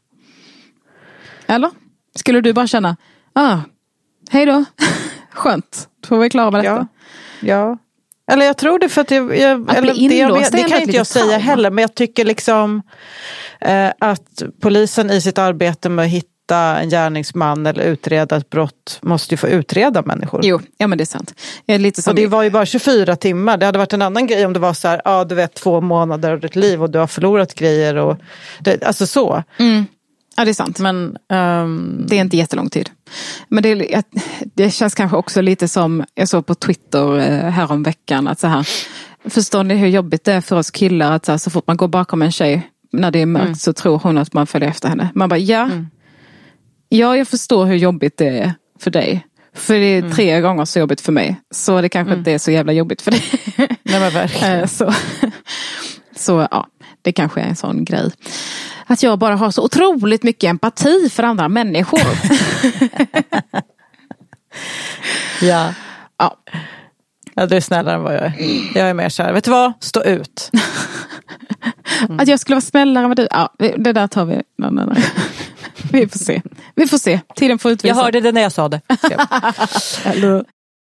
A: Eller? Skulle du bara känna, ah, hej då. Skönt, då får vi klara med detta.
B: Ja. Ja, eller jag tror det för att jag, jag, eller det, jag vet, det kan inte jag säga trauma. heller, men jag tycker liksom eh, att polisen i sitt arbete med att hitta en gärningsman eller utreda ett brott måste ju få utreda människor.
A: Jo, ja men det är sant. Jag är lite som
B: och det var ju bara tjugofyra timmar. Det hade varit en annan grej om det var så här, ja du vet två månader av ditt liv och du har förlorat grejer och det, alltså så.
A: Mm. Ja, det är sant.
B: Men um...
A: det är inte jättelång tid. Men det, det känns kanske också lite som jag såg på Twitter här om veckan att så här, förstår ni hur jobbigt det är för oss killar att så, här, så fort man går bakom en tjej när det är mörkt mm. så tror hon att man följer efter henne. Man bara, ja. Mm. Ja, jag förstår hur jobbigt det är för dig. För det är tre mm. gånger så jobbigt för mig. Så det kanske mm. inte är så jävla jobbigt för dig.
B: Nej, men verkligen.
A: så, så ja, det kanske är en sån grej. Att jag bara har så otroligt mycket empati för andra människor.
B: ja. ja. Ja, du är snällare än vad jag är. Jag är mer kär. Vet du vad? Stå ut.
A: Mm. Att jag skulle vara snällare än vad du... Ja, det där tar vi. Nej, nej, nej. Vi får se. Vi får se. Tiden får utvisa.
B: Jag hörde det när jag sa det.
A: Hello.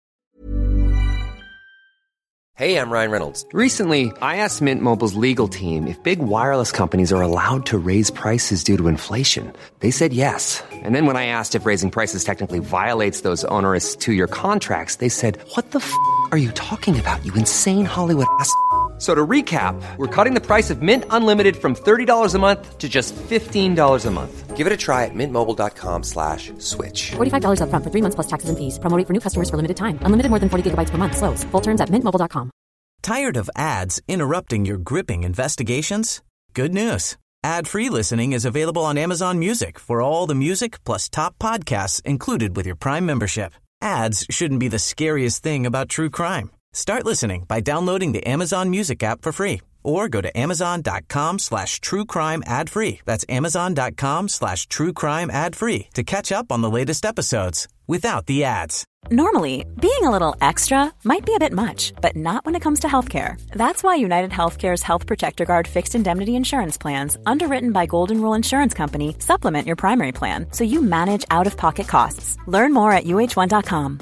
F: Hey, I'm Ryan Reynolds. Recently, I asked Mint Mobile's legal team if big wireless companies are allowed to raise prices due to inflation. They said yes. And then when I asked if raising prices technically violates those onerous two-year contracts, they said, what the f*** are you talking about, you insane Hollywood ass f- So to recap, we're cutting the price of Mint Unlimited from thirty dollars a month to just fifteen dollars a month. Give it a try at mintmobile.com slash switch.
G: forty-five dollars up front for three months plus taxes and fees. Promo rate for new customers for limited time. Unlimited more than forty gigabytes per month. Slows full terms at mint mobile dot com.
C: Tired of ads interrupting your gripping investigations? Good news. Ad-free listening is available on Amazon Music for all the music plus top podcasts included with your Prime membership. Ads shouldn't be the scariest thing about true crime. Start listening by downloading the Amazon Music app for free or go to amazon.com slash true crime ad free. That's amazon.com slash true crime ad free to catch up on the latest episodes without the ads.
E: Normally, being a little extra might be a bit much, but not when it comes to healthcare. That's why United Healthcare's Health Protector Guard fixed indemnity insurance plans, underwritten by Golden Rule Insurance Company, supplement your primary plan so you manage out-of-pocket costs. Learn more at u h one dot com.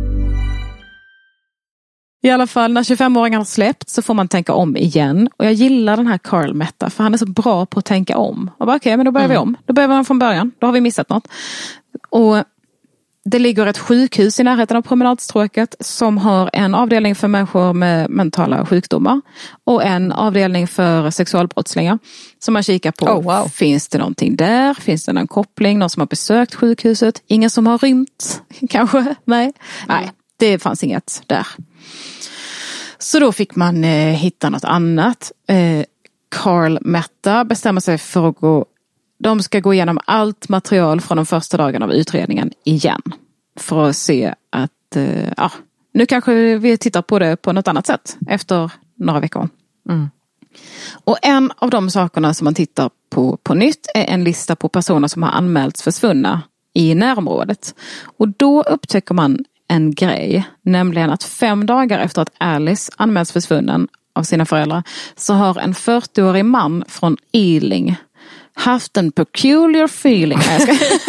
A: I alla fall, när tjugofemåringar har släppt så får man tänka om igen. Och jag gillar den här Carl Metta, för han är så bra på att tänka om. Och bara, okej, okay, men då börjar mm. vi om. Då börjar vi om från början. Då har vi missat något. Och det ligger ett sjukhus i närheten av promenadstråket som har en avdelning för människor med mentala sjukdomar och en avdelning för sexualbrottslingar. Så man kikar på,
B: oh, wow.
A: finns det någonting där? Finns det någon koppling? Någon som har besökt sjukhuset? Ingen som har rymt? Kanske? Nej. Mm. Nej, det fanns inget där. Så då fick man eh, hitta något annat. Eh, Carl Metta bestämmer sig för att gå. De ska gå igenom allt material från de första dagarna av utredningen igen. För att se att eh, ja, nu kanske vi tittar på det på något annat sätt efter några veckor. Mm. Och en av de sakerna som man tittar på på nytt är en lista på personer som har anmälts försvunna i närområdet. Och då upptäcker man en grej, nämligen att fem dagar efter att Alice anmälts försvunnen av sina föräldrar så har en fyrtioårig man från Ealing haft en peculiar feeling. Nej, jag ska...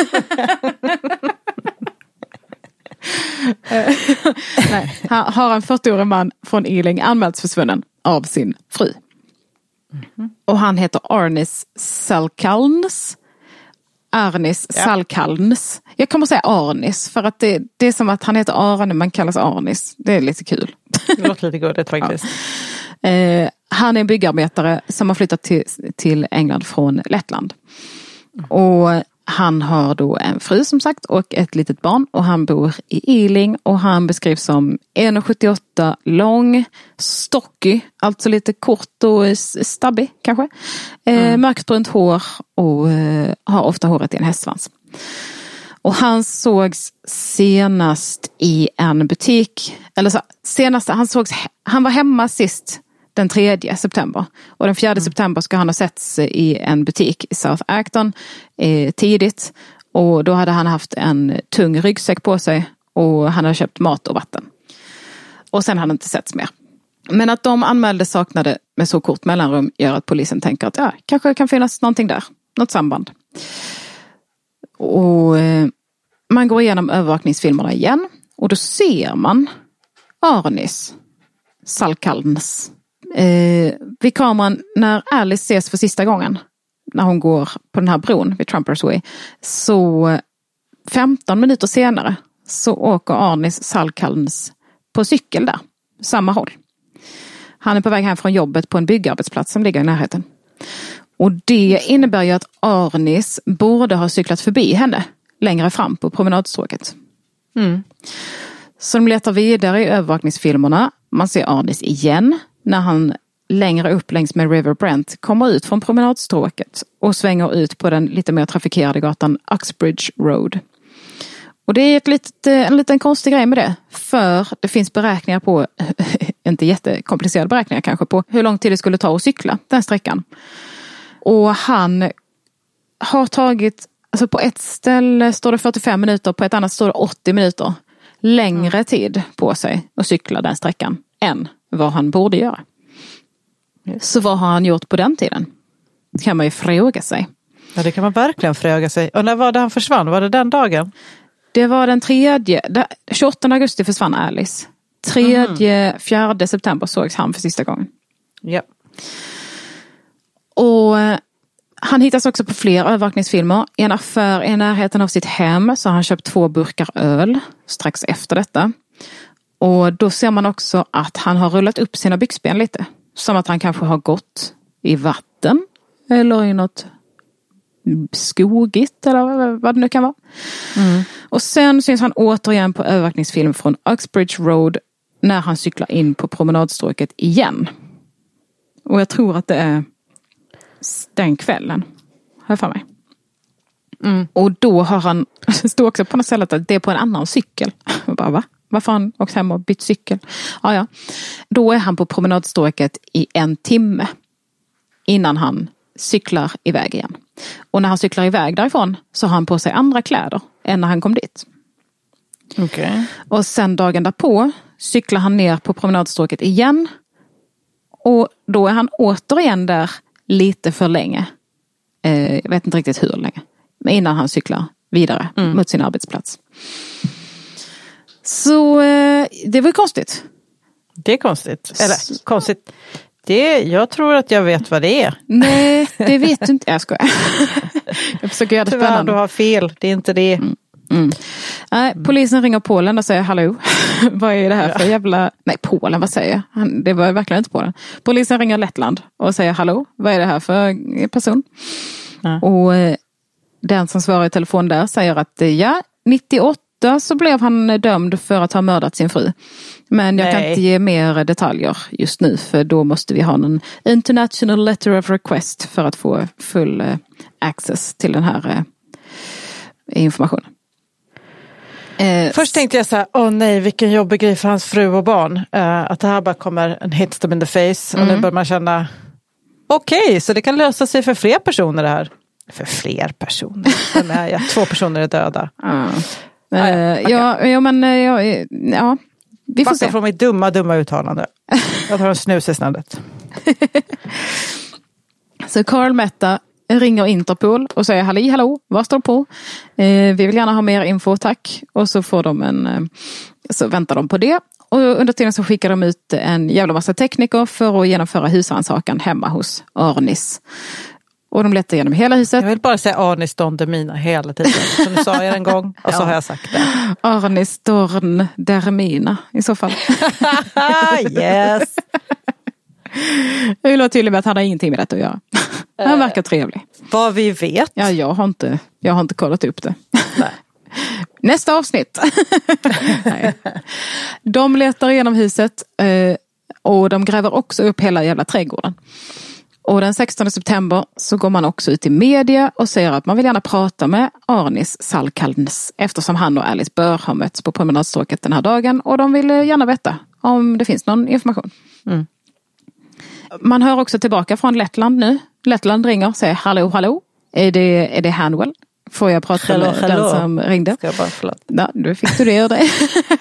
A: Nej, han har en fyrtioårig man från Ealing anmälts försvunnen av sin fru. Mm-hmm. Och han heter Arnis Salkalns. Arnis ja. Salkalns. Jag kommer säga Arnis för att det, det är som att han heter Arne men kallas Arnis. Det är lite kul.
B: Det låter lite gulligt faktiskt.
A: Ja. Eh, han är en byggarbetare som har flyttat till, till England från Lettland. Och han har då en fru som sagt och ett litet barn och han bor i Ealing och han beskrivs som en komma sjuttioåtta lång, stocky, alltså lite kort och stabbig kanske. Mm. Eh, mörkbrunt hår och eh, har ofta håret i en hästsvans. Och han sågs senast i en butik, eller så, senast han sågs, han var hemma sist den tredje september. Och den fjärde mm. september ska han ha setts i en butik i South Acton eh, tidigt. Och då hade han haft en tung ryggsäck på sig och han hade köpt mat och vatten. Och sen hade han inte setts mer. Men att de anmälde saknade med så kort mellanrum gör att polisen tänker att ja, kanske kan finnas någonting där. Något samband. Och eh, man går igenom övervakningsfilmerna igen. Och då ser man Arnis Salkalns Eh, vid kameran när Alice ses för sista gången när hon går på den här bron vid Trumpers Way, så femton minuter senare så åker Arnis Salkalns på cykel där, samma håll. Han är på väg hem från jobbet på en byggarbetsplats som ligger i närheten. Och det innebär ju att Arnis borde ha cyklat förbi henne längre fram på promenadstråket. Mm. Så de letar vidare i övervakningsfilmerna. Man ser Arnis igen när han längre upp längs med River Brent kommer ut från promenadstråket och svänger ut på den lite mer trafikerade gatan Uxbridge Road. Och det är ett litet, en liten konstig grej med det, för det finns beräkningar på, inte jättekomplicerade beräkningar kanske, på hur lång tid det skulle ta att cykla den sträckan. Och han har tagit, alltså på ett ställe står det fyrtiofem minuter, på ett annat står det åttio minuter längre mm. tid på sig att cykla den sträckan än vad han borde göra. Så vad har han gjort på den tiden? Det kan man ju fråga sig.
B: Ja, det kan man verkligen fråga sig. Och när var det han försvann? Var det den dagen?
A: Det var den tredje, tjugoåttonde augusti försvann Alice. Tredje, mm. fjärde september sågs han för sista gången.
B: Ja.
A: Och han hittas också på fler övervakningsfilmer. I en affär i närheten av sitt hem så har han köpt två burkar öl strax efter detta. Och då ser man också att han har rullat upp sina byxben lite. Som att han kanske har gått i vatten. Eller i något skogigt. Eller vad det nu kan vara. Mm. Och sen syns han återigen på övervakningsfilm från Uxbridge Road. När han cyklar in på promenadstråket igen. Och jag tror att det är den kvällen. Hör för mig. Mm. Och då har han, det står också på något ställe att det är på en annan cykel. Och bara va? Varför har han åkt hem och bytt cykel? Ja, ja. Då är han på promenadstråket i en timme. Innan han cyklar iväg igen. Och när han cyklar iväg därifrån så har han på sig andra kläder än när han kom dit.
B: Okej. Okay.
A: Och sen dagen därpå cyklar han ner på promenadstråket igen. Och då är han återigen där lite för länge. Eh, jag vet inte riktigt hur länge. Men innan han cyklar vidare mm. mot sin arbetsplats. Så eh, det var konstigt.
B: Det är konstigt. Eller konstigt. Det, jag tror att jag vet vad det är.
A: Nej, det vet du inte. Jag skojar. Jag försöker göra det
B: Tyvärr,
A: spännande.
B: du har fel. Det är inte det.
A: Mm. Mm. Nej, polisen ringer Polen och säger hallå, vad är det här för jävla... Nej, Polen, vad säger jag? Det var verkligen inte Polen. Polisen ringer Lettland och säger hallå, vad är det här för person? Ja. Och eh, den som svarar i telefon där säger att ja, nittioåtta så blev han dömd för att ha mördat sin fru. Men jag Nej. kan inte ge mer detaljer just nu, för då måste vi ha en international letter of request för att få full eh, access till den här eh, informationen.
B: Eh, Först tänkte jag så här, åh nej, vilken jobbig grej för hans fru och barn. Uh, att det här bara kommer en hits them in the face. Mm. Och nu börjar man känna, okej, okay, så det kan lösa sig för fler personer det här. För fler personer? Vem är jag? Två personer är döda.
A: Uh. Uh, uh, ja, ja, men uh, ja, ja, vi får
B: Backa
A: se.
B: Från mitt dumma, dumma uttalande. Jag tar en snus i snabbt.
A: Så Carl Metta ringer Interpol och säger halli, hallå, vad står på? Eh, vi vill gärna ha mer info, tack. Och så får de en, eh, så väntar de på det. Och under tiden så skickar de ut en jävla massa tekniker för att genomföra husrannsakan hemma hos Arnis. Och de letar igenom hela huset.
B: Jag vill bara säga Arnis Don Demina hela tiden. Så nu sa jag en gång och så ja. har jag sagt det.
A: Arnis Don Dermina i så fall.
B: Yes.
A: Jag vill vara tydlig med att han har ingenting med det att göra. Han verkar trevlig.
B: Vad vi vet.
A: Ja, jag har inte, jag har inte kollat upp det.
B: Nej.
A: Nästa avsnitt. Nej. De letar igenom huset eh, och de gräver också upp hela jävla trädgården. Och den sextonde september så går man också ut i media och säger att man vill gärna prata med Arnis Salkalns eftersom han och Alice Bör har mötts på promenadstråket den här dagen och de vill gärna veta om det finns någon information. Mm. Man hör också tillbaka från Lettland nu. Lettland ringer och säger hallå, hallå. Är det, är det Hanwell? Får jag prata hello, med hello. den som ringde?
B: Ska jag bara förlåt.
A: Ja, du fick studera det.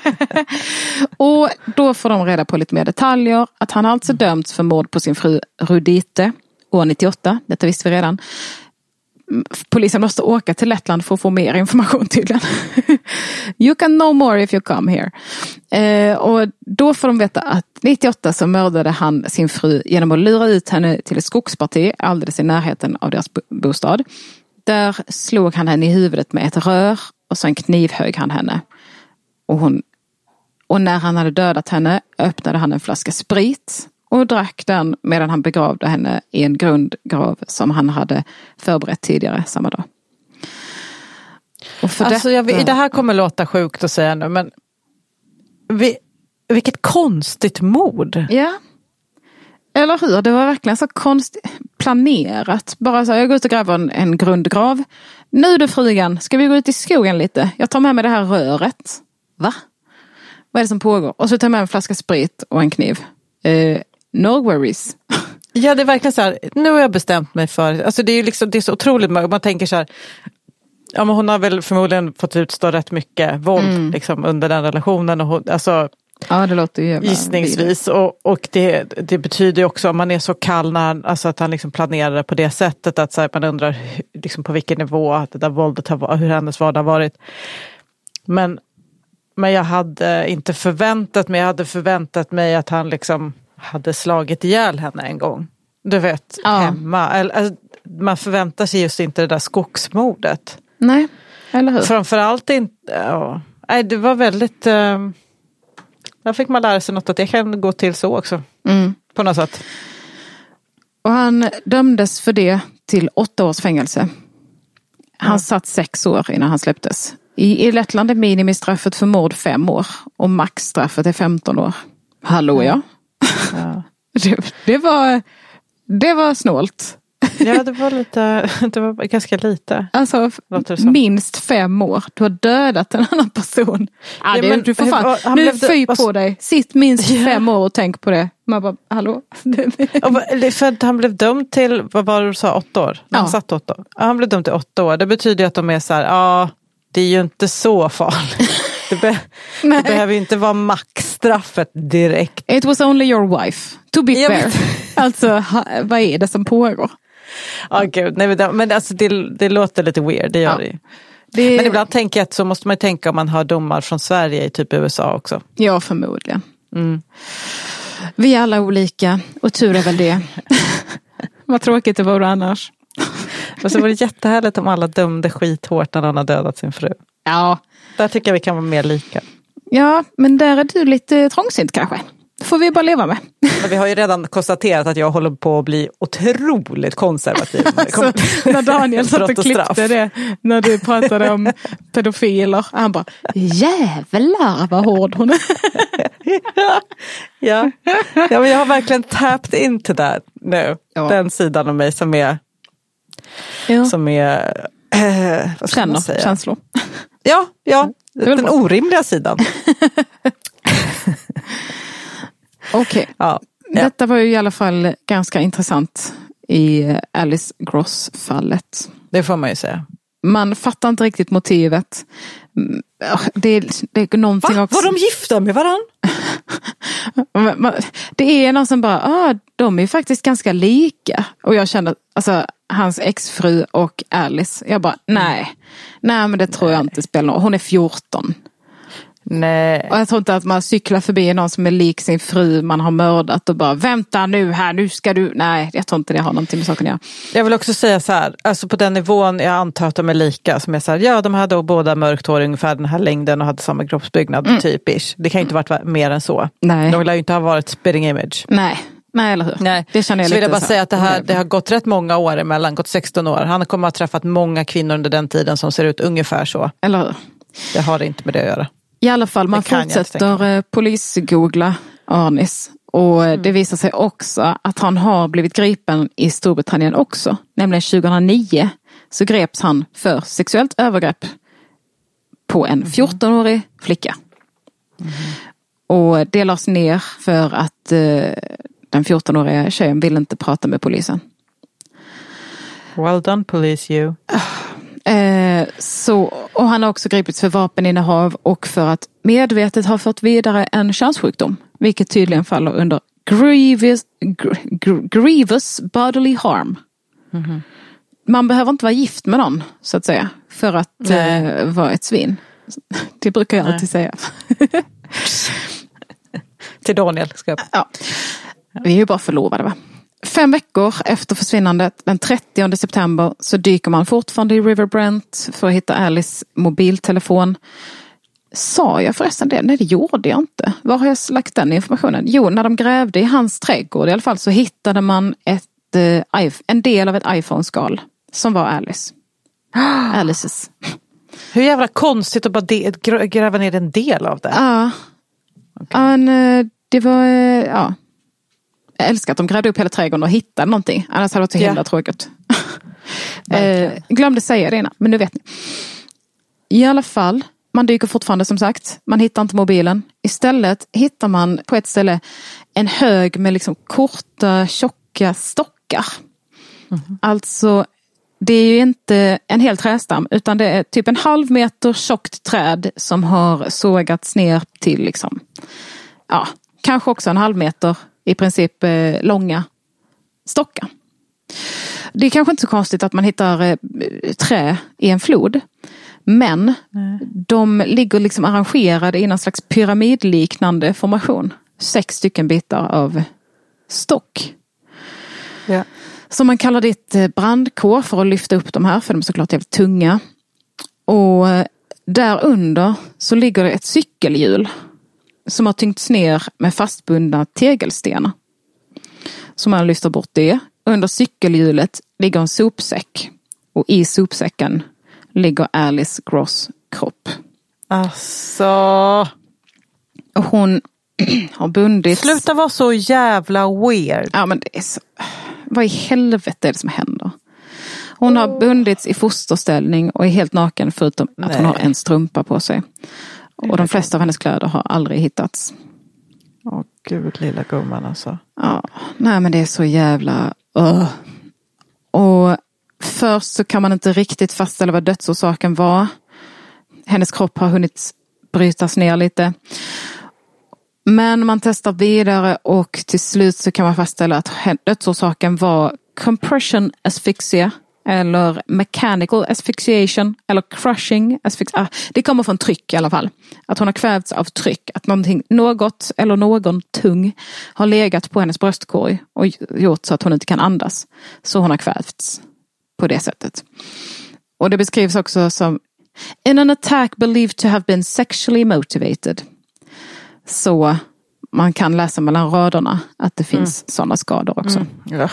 A: Och då får de reda på lite mer detaljer. Att han alltså dömts för mord på sin fru Rudite år nittioåtta. Detta visste vi redan. Polisen måste åka till Lettland för att få mer information tydligen. You can know more if you come here. Eh, och då får de veta att nittioåtta så mördade han sin fru genom att lura ut henne till ett skogsparti alldeles i närheten av deras bostad. Där slog han henne i huvudet med ett rör och sen knivhög han henne. Och, hon, och när han hade dödat henne öppnade han en flaska sprit och drack den medan han begravde henne i en grundgrav som han hade förberett tidigare samma dag.
B: Och för alltså, detta... jag, det här kommer låta sjukt att säga nu, men vi, vilket konstigt mord.
A: Ja. Eller hur? Det var verkligen så konstigt planerat. Bara så, jag går ut och gräver en, en grundgrav. Nu du frugan, ska vi gå ut i skogen lite? Jag tar med mig det här röret. Va? Vad är det som pågår? Och så tar jag med en flaska sprit och en kniv. Uh, no worries.
B: Ja, det är verkligen så här, nu har jag bestämt mig för, alltså det är ju liksom, det är så otroligt, man tänker så här, ja men hon har väl förmodligen fått utstå rätt mycket våld mm. liksom under den relationen och hon, alltså
A: ja, det låter ju
B: gissningsvis och, och det, det betyder ju också om man är så kall när han, alltså att han liksom planerar på det sättet att så här, man undrar liksom på vilken nivå det där våldet har, hur hennes vardag har varit. Men men jag hade inte förväntat mig, jag hade förväntat mig att han liksom hade slagit ihjäl henne en gång. Du vet, ja. hemma. Alltså, man förväntar sig just inte det där skogsmordet.
A: Nej, eller hur?
B: Framförallt inte, ja. Nej, det var väldigt, uh, där fick man lära sig något att det kan gå till så också. Mm. På något sätt.
A: Och han dömdes för det till åtta års fängelse. Han ja. satt sex år innan han släpptes. I, i Lettland är minimistraffet för mord fem år. Och maxstraffet är femton år. Hallå ja. ja. det, det, var, det var snålt.
B: Ja, det var lite, det var ganska lite.
A: Alltså, minst fem år. Du har dödat en annan person. Ja, ja, det, men, du får fan, han nu blev, fy på dig. Sitt minst ja. fem år och tänk på det. Man bara, hallå?
B: För att han blev dömd till, vad var det du sa, åtta år? Ja. Han satt åtta år. Han blev dömd till åtta år. Det betyder att de är så här, ja, det är ju inte så farligt. Det, be- det behöver ju inte vara maxstraffet direkt.
A: It was only your wife, to be ja, fair. Men... alltså, ha, vad är det som pågår?
B: Ja, oh, gud. Nej, men men alltså, det, det låter lite weird, det gör ja. det. det Men ibland tänker jag att så måste man tänka om man har domar från Sverige i typ U S A också.
A: Ja, förmodligen. Mm. Vi är alla olika, och tur är väl det. Vad tråkigt det vore annars.
B: Och så var det jättehärligt om alla dömde skithårt när någon har dödat sin fru.
A: Ja.
B: Där tycker jag vi kan vara mer lika.
A: Ja, men där är du lite trångsynt kanske. Det får vi bara leva med.
B: Men vi har ju redan konstaterat att jag håller på att bli otroligt konservativ.
A: Alltså, när Daniel satt och klippte det, när du pratade om pedofiler, han bara, jävlar vad hård hon är.
B: ja. ja, men jag har verkligen tapped into that nu. Ja. Den sidan av mig som är ja. som är eh, vad ska man säga?
A: Känslor.
B: Ja, ja. Den bra. Orimliga sidan.
A: Okej, okay. ja. Detta var ju i alla fall ganska intressant i Alice Gross-fallet.
B: Det får man ju säga.
A: Man fattar inte riktigt motivet. Det, det är någonting
B: Va?
A: också...
B: Var de gifta med varann?
A: Det är någon som bara, ah, de är ju faktiskt ganska lika. Och jag kände, alltså hans exfru och Alice, jag bara, nej. Nej, men det tror jag inte spelar någon. Hon är fjorton.
B: Nej.
A: Och jag tror inte att man cyklar förbi någon som är lik sin fru man har mördat och bara, vänta nu här, nu ska du, nej, jag tror inte det har någonting med saken att göra.
B: Jag vill också säga så här, alltså på den nivån jag antar att de är lika, som är så här, ja de hade båda mörkt hår ungefär den här längden och hade samma kroppsbyggnad, mm. typisch. Det kan ju inte ha varit mer än så.
A: Nej.
B: De lär ju inte ha varit spitting image.
A: Nej. Nej, eller hur?
B: Nej.
A: Det känner jag
B: så
A: lite
B: vill jag bara
A: så.
B: säga att det, här, det har gått rätt många år emellan, gått sexton år. Han kommer att ha träffat många kvinnor under den tiden som ser ut ungefär så.
A: Eller hur?
B: Det har det inte med det att göra.
A: I alla fall, man fortsätter polisgoogla Arnis. Och mm. det visar sig också att han har blivit gripen i Storbritannien också. Nämligen tjugohundranio så greps han för sexuellt övergrepp på en fjortonårig flicka. Mm. Och det lades ner för att eh, den fjortonåriga tjejen ville inte prata med polisen.
B: Well done, police you.
A: Eh, så, och han har också gripits för vapeninnehav och för att medvetet ha fått vidare en könssjukdom. Vilket tydligen faller under grievous, gr, grievous bodily harm. Mm-hmm. Man behöver inte vara gift med någon, så att säga, för att eh, vara ett svin. Det brukar jag alltid säga.
B: Till Daniel ska jag...
A: Ja. Vi är ju bara förlovade, va? Fem veckor efter försvinnandet, den trettionde september, så dyker man fortfarande i River Brent för att hitta Alice mobiltelefon. Sa jag förresten det? Nej, det gjorde jag inte. Var har jag lagt den informationen? Jo, när de grävde i hans trädgård i alla fall så hittade man ett, eh, en del av ett iPhone-skal som var Alice. Alices.
B: Hur jävla konstigt att bara de- gräva ner en del av det.
A: Ja. Okay. Ja, men det var, ja. Jag älskar att de grävde upp hela trädgården och hittade någonting. Annars hade det varit så himla yeah. tråkigt. eh, glömde säga det innan, men nu vet ni. I alla fall, man dyker fortfarande som sagt. Man hittar inte mobilen. Istället hittar man på ett ställe en hög med liksom korta, tjocka stockar. Mm-hmm. Alltså, det är ju inte en hel trästam, utan det är typ en halv meter tjockt träd som har sågats ner till liksom, ja, kanske också en halv meter i princip eh, långa stockar. Det är kanske inte så konstigt att man hittar eh, trä i en flod. Men mm. de ligger liksom arrangerade i en slags pyramidliknande formation. Sex stycken bitar av stock.
B: Ja.
A: Så man kallar det ett brandkår för att lyfta upp de här. För de är såklart jävligt tunga. Och där under så ligger det ett cykelhjul. Som har tyngts ner med fastbundna tegelstenar. Så man lyfter bort det. Under cykelhjulet ligger en sopsäck. Och i sopsäcken ligger Alice Gross kropp.
B: Alltså.
A: Och hon har bundits.
B: Sluta vara så jävla weird.
A: Ja, men det är så... Vad i helvete är det som händer? Hon oh. har bundits i fosterställning och är helt naken förutom Nej. att hon har en strumpa på sig. Och de flesta av hennes kläder har aldrig hittats.
B: Åh gud, lilla gumman alltså.
A: Ja, nej men det är så jävla... Uh. Och först så kan man inte riktigt fastställa vad dödsorsaken var. Hennes kropp har hunnit brytas ner lite. Men man testar vidare och till slut så kan man fastställa att dödsorsaken var compression asphyxia eller mechanical asphyxiation eller crushing asphyxia. Ah, det kommer från tryck i alla fall. Att hon har kvävts av tryck. Att någonting, något eller någon tung har legat på hennes bröstkorg och gjort så att hon inte kan andas. Så hon har kvävts. på det sättet. Och det beskrivs också som in an attack believed to have been sexually motivated. Så man kan läsa mellan raderna att det finns mm. sådana skador också. Mm.
B: Ja.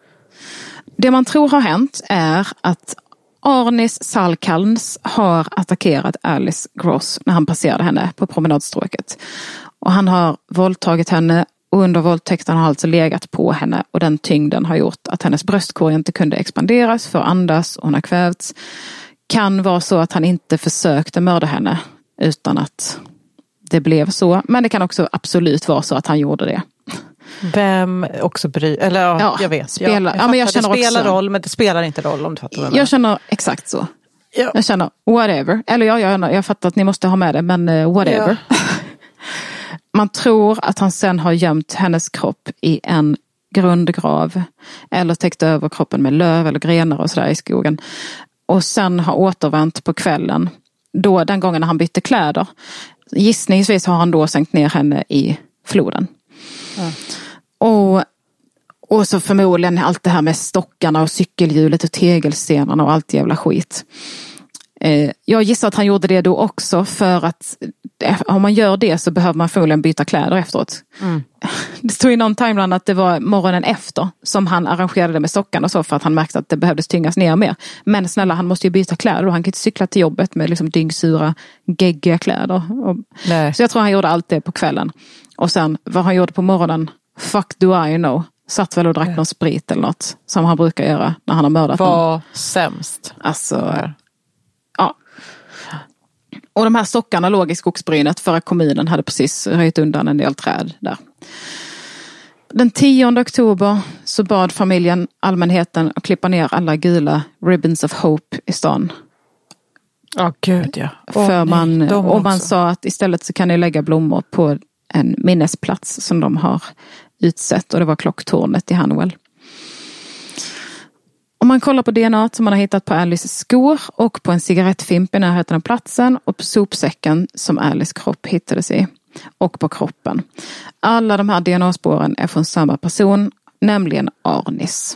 A: Det man tror har hänt är att Arnis Salkalns har attackerat Alice Gross när han passerade henne på promenadstråket. Och han har våldtagit henne och under våldtäkten har alltså legat på henne och den tyngden har gjort att hennes bröstkorg inte kunde expanderas för att andas och hon har kvävts. Kan vara så att han inte försökte mörda henne utan att det blev så. Men det kan också absolut vara så att han gjorde det.
B: Vem också bry... Eller ja,
A: ja
B: jag vet.
A: Spelar,
B: jag,
A: ja, men jag känner
B: det spelar
A: också,
B: roll, men det spelar inte roll om du fattar vad jag
A: Jag känner exakt så.
B: Ja.
A: Jag känner whatever. Eller ja, jag, jag fattar att ni måste ha med det, men uh, whatever. Ja. Man tror att han sen har gömt hennes kropp i en grundgrav. Eller täckt över kroppen med löv eller grenar och sådär i skogen. Och sen har återvänt på kvällen. Då, den gången när han bytte kläder. Gissningsvis har han då sänkt ner henne i floden. Ja. Och, och så förmodligen allt det här med stockarna och cykelhjulet och tegelstenarna och allt jävla skit. Eh, jag gissar att han gjorde det då också för att om man gör det så behöver man förmodligen byta kläder efteråt. Mm. Det stod i någon timeline att det var morgonen efter som han arrangerade med stockarna och så för att han märkte att det behövdes tyngas ner mer. Men snälla, han måste ju byta kläder och han kan inte cykla till jobbet med liksom dyngsura, geggiga kläder. Och, så jag tror han gjorde allt det på kvällen. Och sen vad han gjorde på morgonen, fuck do I know. Satt väl och drack någon sprit eller något som han brukar göra när han har mördat någon.
B: Vad sämst.
A: Alltså, ja. Och de här stockarna låg i skogsbrynet för att kommunen hade precis röjt undan en del träd där. Den tionde oktober så bad familjen allmänheten att klippa ner alla gula ribbons of hope i stan.
B: Ja, oh, gud ja.
A: För
B: oh,
A: man,
B: nej,
A: och man sa att istället så kan ni lägga blommor på en minnesplats som de har utsett. Och det var klocktornet i Hanwell. Om man kollar på D N A som man har hittat på Alices skor och på en cigarettfimp i närheten av platsen och på sopsäcken som Alice kropp hittades i och på kroppen. Alla de här D N A-spåren är från samma person, nämligen Arnis.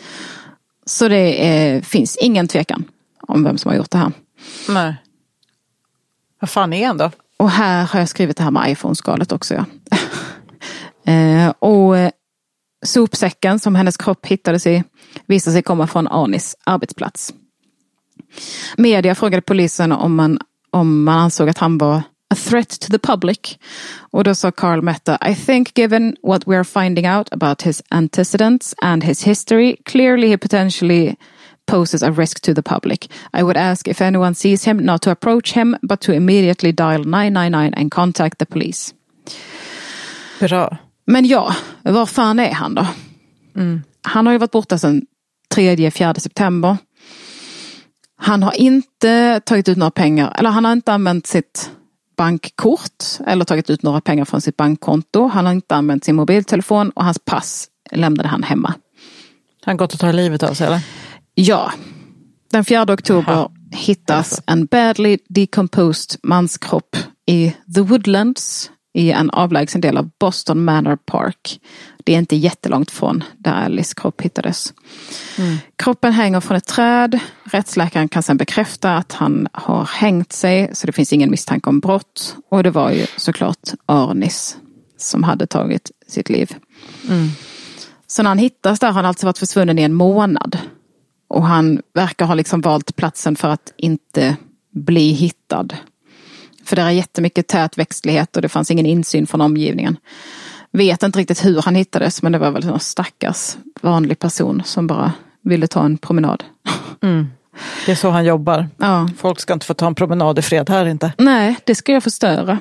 A: Så det är, finns ingen tvekan om vem som har gjort det här.
B: Nej. Vad fan är han då?
A: Och här har jag skrivit det här med iPhone-skalet också. Ja. eh, och sopsäcken som hennes kropp hittades i visade sig komma från Arnis arbetsplats. Media frågade polisen om man, om man ansåg att han var a threat to the public. Och då sa Carl Metta, I think given what we are finding out about his antecedents and his history, clearly he potentially poses a risk to the public. I would ask if anyone sees him not to approach him but to immediately dial nine nine nine and contact the police.
B: Bra.
A: Men ja, var fan är han då? Mm. Han har ju varit borta sedan tredje fjärde september. Han har inte tagit ut några pengar, eller han har inte använt sitt bankkort eller tagit ut några pengar från sitt bankkonto. Han har inte använt sin mobiltelefon och hans pass lämnade han hemma.
B: Han gått och tar livet av sig eller?
A: Ja. Den fjärde oktober Aha. hittas en badly decomposed manskropp i The Woodlands i en avlägsen del av Boston Manor Park. Det är inte jättelångt från där Alice kropp hittades. Mm. Kroppen hänger från ett träd. Rättsläkaren kan sedan bekräfta att han har hängt sig så det finns ingen misstanke om brott. Och det var ju såklart Arnis som hade tagit sitt liv. Mm. Så när han hittas där har han alltså varit försvunnen i en månad. Och han verkar ha liksom valt platsen för att inte bli hittad. För det är jättemycket tät växtlighet och det fanns ingen insyn från omgivningen. Vet inte riktigt hur han hittades, men det var väl en stackars vanlig person som bara ville ta en promenad.
B: Mm. Det är så han jobbar.
A: Ja. Folk
B: ska inte få ta en promenad i fred här inte.
A: Nej, det ska jag förstöra.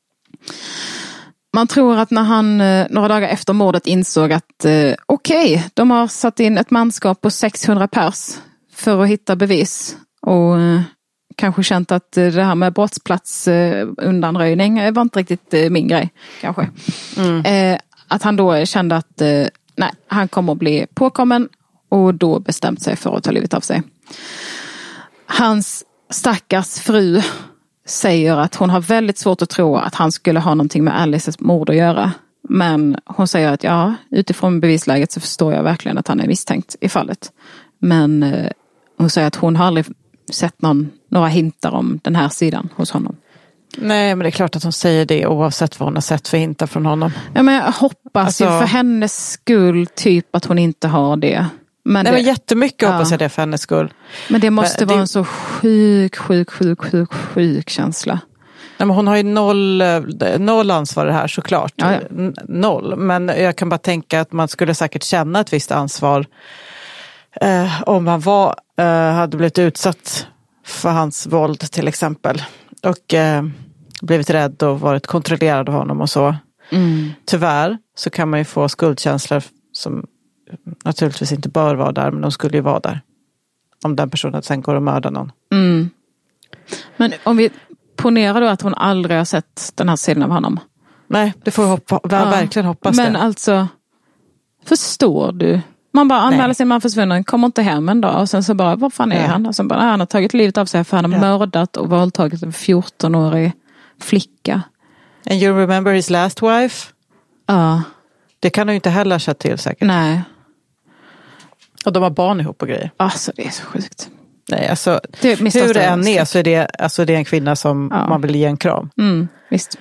A: Man tror att när han några dagar efter mordet insåg att eh, okej, okay, de har satt in ett manskap på sexhundra pers för att hitta bevis. Och eh, kanske känt att det här med brottsplats eh, undanröjning var inte riktigt eh, min grej. Kanske. Mm. Eh, att han då kände att eh, nej, han kommer att bli påkommen och då bestämt sig för att ta livet av sig. Hans stackars fru säger att hon har väldigt svårt att tro att han skulle ha någonting med Alices mord att göra. Men hon säger att ja, utifrån bevisläget så förstår jag verkligen att han är misstänkt i fallet. Men hon säger att hon har aldrig sett någon, några hintar om den här sidan hos honom.
B: Nej, men det är klart att hon säger det oavsett vad hon har sett för hintar från honom.
A: Ja, men jag hoppas alltså, ju för hennes skull typ att hon inte har det. Men
B: Nej,
A: det,
B: men jättemycket
A: ja.
B: hoppas jag det för hennes skull.
A: Men det måste men, vara
B: det,
A: en så sjuk, sjuk, sjuk, sjuk, sjuk känsla.
B: Nej, men hon har ju noll, noll ansvar det här såklart.
A: Ja, ja.
B: Noll. Men jag kan bara tänka att man skulle säkert känna ett visst ansvar eh, om man var, eh, hade blivit utsatt för hans våld till exempel. Och eh, blivit rädd och varit kontrollerad av honom och så.
A: Mm.
B: Tyvärr så kan man ju få skuldkänslor som naturligtvis inte bör vara där, men de skulle ju vara där. Om den personen sen går och mördar någon.
A: Mm. Men om vi ponerar då att hon aldrig har sett den här sidan av honom.
B: Nej, det får jag hoppa, ja. verkligen hoppas
A: Men
B: det.
A: alltså, förstår du? Man bara anmäler sin man försvunnen, kommer inte hem en dag och sen så bara, vad fan är ja. han? Och sen bara, han har tagit livet av sig för han har ja. mördat och våldtagit en fjorton-årig flicka.
B: And you remember his last wife?
A: Ja.
B: Det kan du inte heller ha sett till säkert.
A: Nej.
B: Och de har barn ihop och grejer.
A: Alltså det är så sjukt.
B: Nej, alltså,
A: det
B: hur det än är så är det, alltså, det är en kvinna som ja. man vill ge en kram.
A: Mm, visst.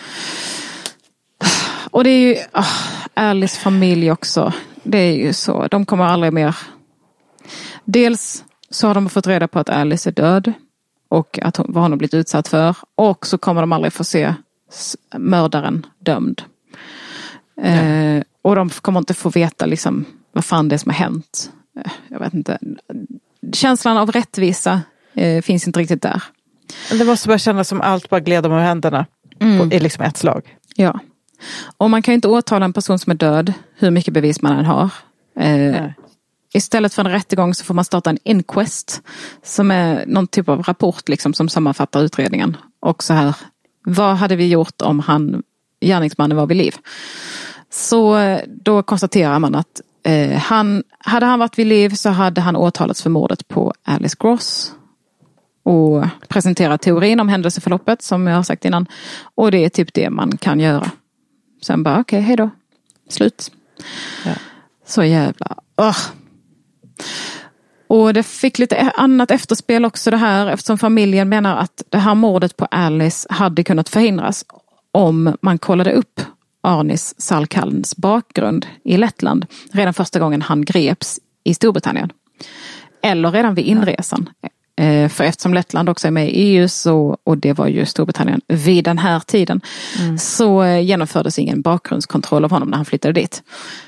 A: Och det är ju oh, Alice familj också. Det är ju så. De kommer aldrig mer. Dels så har de fått reda på att Alice är död. Och att hon, vad hon har blivit utsatt för. Och så kommer de aldrig få se mördaren dömd. Eh, och de kommer inte få veta liksom, vad fan det är som har hänt. Eh, jag vet inte. Känslan av rättvisa eh, finns inte riktigt där.
B: Det måste bara kännas som allt bara gled dem ur händerna. Mm. I liksom ett slag.
A: Ja. Och man kan ju inte åtala en person som är död hur mycket bevis man än har. Eh, istället för en rättegång så får man starta en inquest som är någon typ av rapport liksom, som sammanfattar utredningen. Och så här, vad hade vi gjort om han, gärningsmannen var vid liv? Så då konstaterar man att eh, han, hade han varit vid liv så hade han åtalats för mordet på Alice Gross. Och presenterar teorin om händelseförloppet som jag har sagt innan. Och det är typ det man kan göra. Sen bara, okej, okay, hej då. Slut. Ja. Så jävla... Oh. Och det fick lite annat efterspel också det här. Eftersom familjen menar att det här mordet på Alice hade kunnat förhindras. Om man kollade upp Arnis Salkallens bakgrund i Lettland. Redan första gången han greps i Storbritannien. Eller redan vid inresan. Ja. För eftersom Lettland också är med i E U så, och det var ju Storbritannien vid den här tiden mm. så genomfördes ingen bakgrundskontroll av honom när han flyttade dit.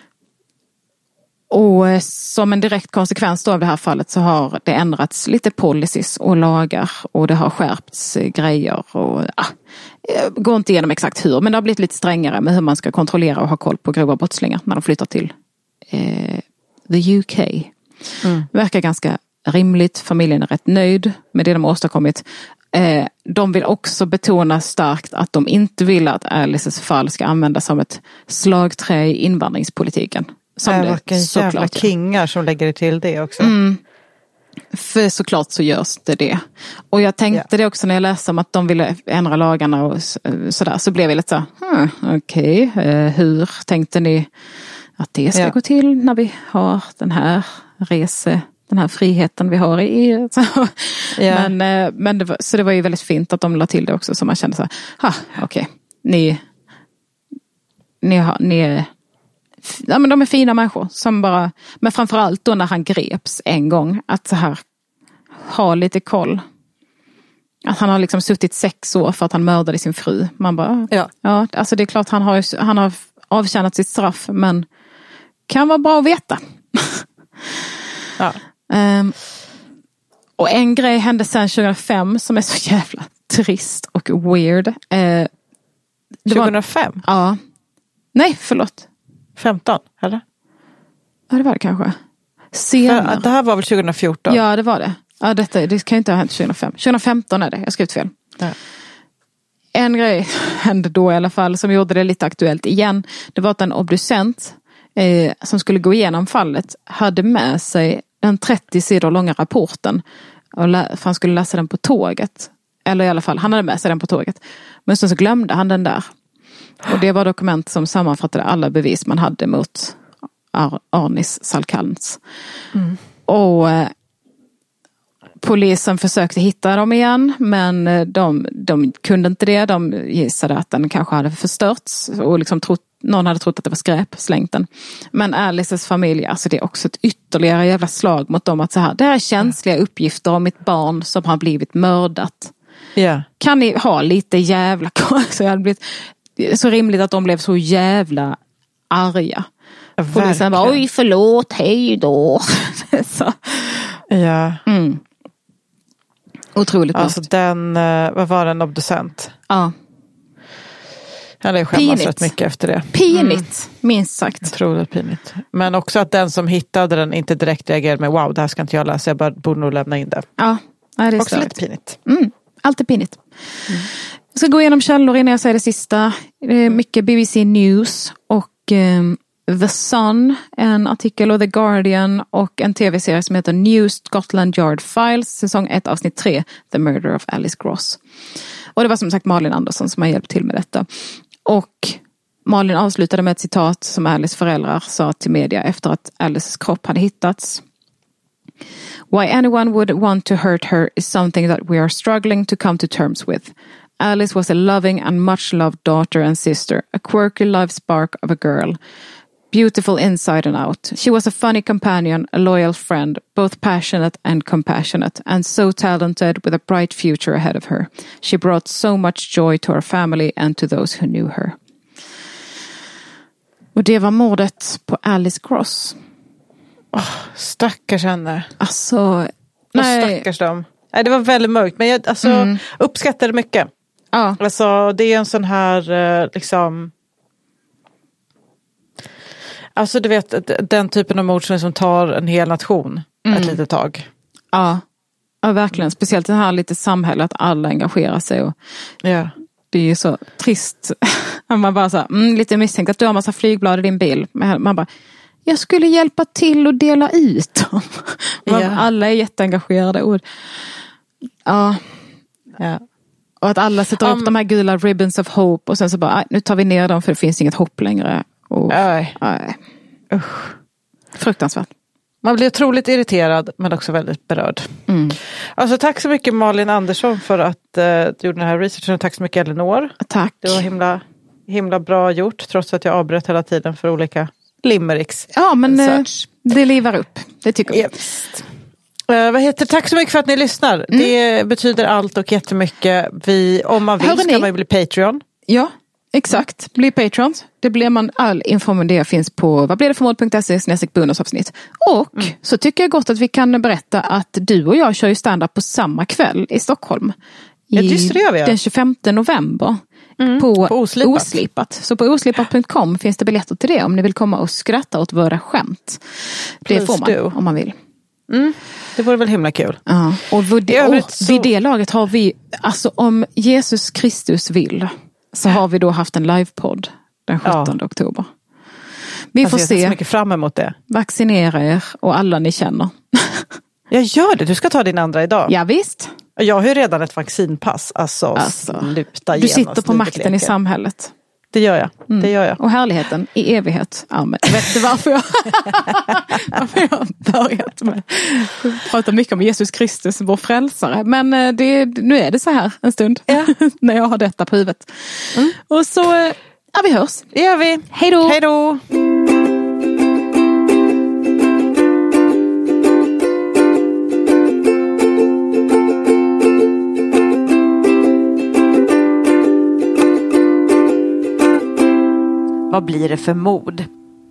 A: Och som en direkt konsekvens då av det här fallet så har det ändrats lite policies och lagar och det har skärpts grejer och ah, jag går inte igenom exakt hur, men det har blivit lite strängare med hur man ska kontrollera och ha koll på grova brottslingar när de flyttar till eh, the U K. Mm. Verkar ganska rimligt, familjen är rätt nöjd med det de har åstadkommit. Eh, de vill också betona starkt att de inte vill att Alices fall ska användas som ett slagträ i invandringspolitiken. Som
B: äh,
A: det
B: vilken jävla kingar som lägger det till det också. Mm.
A: För såklart så görs det det. Och jag tänkte yeah. det också när jag läste om att de ville ändra lagarna och sådär. Så blev jag lite så hmm, okej, okay. eh, hur tänkte ni att det ska yeah. gå till när vi har den här rese den här friheten vi har i E U. Yeah. Men, men det var, så det var ju väldigt fint att de la till det också så man kände så här, ha, okej, okay. ni ni, har, ni är ja, men de är fina människor som bara, men framförallt då när han greps en gång att så här ha lite koll. Att han har liksom suttit sex år för att han mördade sin fru. Man bara, ja, ja alltså det är klart han har, han har avtjänat sitt straff men kan vara bra att veta. Ja. Um, och en grej hände sen tjugohundrafem som är så jävla trist och weird. Uh, det
B: tjugohundrafem?
A: Var, ja. Nej, förlåt.
B: femton, eller?
A: Ja, det var det kanske. Senare.
B: För, det här var väl tjugohundrafjorton?
A: Ja, det var det. Ja, detta, det kan ju inte ha hänt tjugohundrafem. tjugohundrafemton är det, jag skrev fel. Ja. En grej hände då i alla fall som gjorde det lite aktuellt igen. Det var att en obducent eh, som skulle gå igenom fallet hade med sig den trettio sidor långa rapporten. Och lä- för han skulle läsa den på tåget. Eller i alla fall, han hade med sig den på tåget. Men sen så glömde han den där. Och det var dokument som sammanfattade alla bevis man hade mot Ar- Arnis Salkallens. Mm. Och polisen försökte hitta dem igen, men de, de kunde inte det. De gissade att den kanske hade förstörts och liksom trott, någon hade trott att det var skräp, slängt den. Men Alices familj, alltså det är också ett ytterligare jävla slag mot dem att så här, det här är känsliga uppgifter om mitt barn som har blivit mördat.
B: Yeah.
A: Kan ni ha lite jävla så jag hade blivit så rimligt att de blev så jävla arga.
B: Ja,
A: polisen bara, oj förlåt, hej då. Så.
B: Ja.
A: Mm. Otroligt
B: alltså
A: mörkt.
B: den, vad var den, obducent?
A: Ja.
B: Jag hade skämmas rätt mycket efter det.
A: Pinigt, mm. minst sagt.
B: Otroligt pinigt. Men också att den som hittade den inte direkt reagerade med, wow, det här ska inte jag läsa, jag bara borde nog lämna in det.
A: Ja, nej, det är
B: också
A: stört.
B: lite pinigt.
A: Mm. Alltid pinigt. Mm. Jag ska gå igenom källor innan jag säger det sista. Det är mycket B B C News och eh, The Sun, en artikel, och The Guardian och en tv-serie som heter New Scotland Yard Files, säsong ett, avsnitt tre, The Murder of Alice Gross. Och det var som sagt Malin Andersson som har hjälpt till med detta. Och Malin avslutade med ett citat som Alice föräldrar sa till media efter att Alices kropp hade hittats. Why anyone would want to hurt her is something that we are struggling to come to terms with. Alice was a loving and much loved daughter and sister, a quirky life spark of a girl. Beautiful inside and out. She was a funny companion, a loyal friend, both passionate and compassionate, and so talented with a bright future ahead of her. She brought so much joy to her family and to those who knew her. Och det var mordet på Alice Gross.
B: Oh, stackars henne.
A: Alltså, nej.
B: Och stackars dem. Nej, det var väldigt mörkt, men jag alltså, mm. uppskattade mycket.
A: Ja.
B: Alltså, det är en sån här liksom... Alltså du vet, den typen av mord som tar en hel nation mm. ett litet tag.
A: Ja. Ja, verkligen. Speciellt det här lite samhället, att alla engagerar sig. Och
B: ja.
A: Det är ju så trist. Man bara så här, mm, lite misstänkt att du har en massa flygblad i din bil. Man bara, jag skulle hjälpa till att dela ut dem. Man, ja. Alla är jätteengagerade. Och, ja.
B: Ja.
A: Och att alla sätter um, upp de här gula ribbons of hope och sen så bara, nu tar vi ner dem för det finns inget hopp längre. Och,
B: nej.
A: Nej.
B: Usch.
A: Fruktansvärt.
B: Man blir otroligt irriterad men också väldigt berörd.
A: Mm.
B: Alltså tack så mycket Malin Andersson för att uh, du gjorde den här researchen, och tack så mycket Elinor.
A: Tack.
B: Det var himla, himla bra gjort trots att jag avbröt hela tiden för olika limericks.
A: Ja men uh, det livar upp, det tycker jag.
B: Yes. Uh, vad heter, tack så mycket för att ni lyssnar. Mm. Det betyder allt och jättemycket. Vi, om man vill Hörde ska ni? man bli Patreon.
A: Ja. Exakt, bli patrons. Det blir man, all information det finns på vad blir det för mål punkt se snedstreck bonusavsnitt. Och mm. så tycker jag gott att vi kan berätta att du och jag kör ju stand-up på samma kväll i Stockholm. I
B: ja, just det gör vi, ja.
A: Den tjugofemte november. Mm. På, på oslipat. oslipat. Så på oslipat punkt com finns det biljetter till det om ni vill komma och skratta åt våra skämt. Det får man do. Om man vill.
B: Mm. Det vore väl himla kul.
A: Ja. Och, vid, och så... vid det laget har vi, alltså om Jesus Kristus vill, så har vi då haft en livepodd den sjuttonde ja. oktober. Vi
B: alltså
A: får se.
B: Jag ser så mycket fram emot det.
A: Vaccinera er och alla ni känner.
B: Jag gör det, du ska ta din andra idag.
A: Ja visst.
B: Jag har ju redan ett vaccinpass. Alltså,
A: alltså
B: sluta
A: du sitter på makten leker. I samhället.
B: Det gör jag, mm. det gör jag.
A: Och härligheten i evighet. Ja, men vet du varför jag, varför jag har börjat med att prata mycket om Jesus Kristus, vår frälsare. Men det, nu är det så här en stund. Ja. När jag har detta på huvudet. Mm. Och så, ja vi hörs.
B: Det gör vi.
A: Hej då.
B: Hej då. Vad blir det för mord?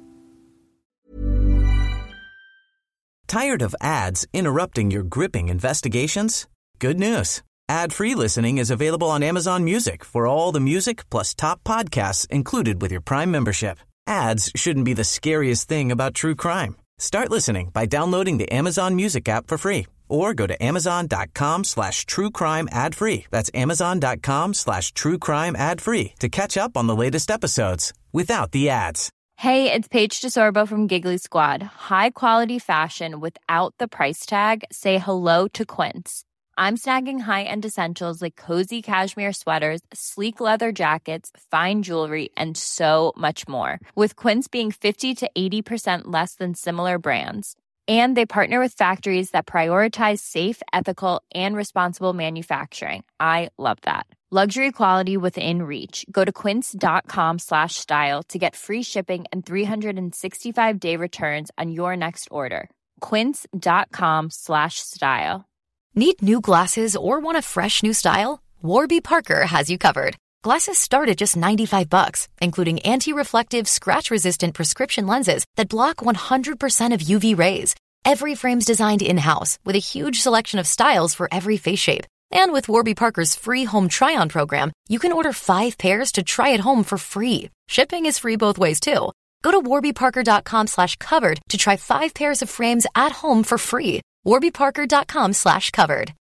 C: Tired of ads interrupting your gripping investigations? Good news. Ad-free listening is available on Amazon Music for all the music plus top podcasts included with your Prime membership. Ads shouldn't be the scariest thing about true crime. Start listening by downloading the Amazon Music app for free or go to amazon.com slash true crime ad free. That's amazon.com slash true crime ad free to catch up on the latest episodes without the ads.
H: Hey, it's Paige DeSorbo from Giggly Squad. High quality fashion without the price tag. Say hello to Quince. I'm snagging high-end essentials like cozy cashmere sweaters, sleek leather jackets, fine jewelry, and so much more. With Quince being fifty to eighty percent less than similar brands. And they partner with factories that prioritize safe, ethical, and responsible manufacturing. I love that. Luxury quality within reach. Go to quince.com slash style to get free shipping and three sixty-five day returns on your next order. Quince.com slash style.
I: Need new glasses or want a fresh new style? Warby Parker has you covered. Glasses start at just ninety-five bucks, including anti-reflective, scratch-resistant prescription lenses that block one hundred percent of U V rays. Every frame's designed in-house with a huge selection of styles for every face shape. And with Warby Parker's free home try-on program, you can order five pairs to try at home for free. Shipping is free both ways, too. Go to warbyparker.com slash covered to try five pairs of frames at home for free. warbyparker.com slash covered.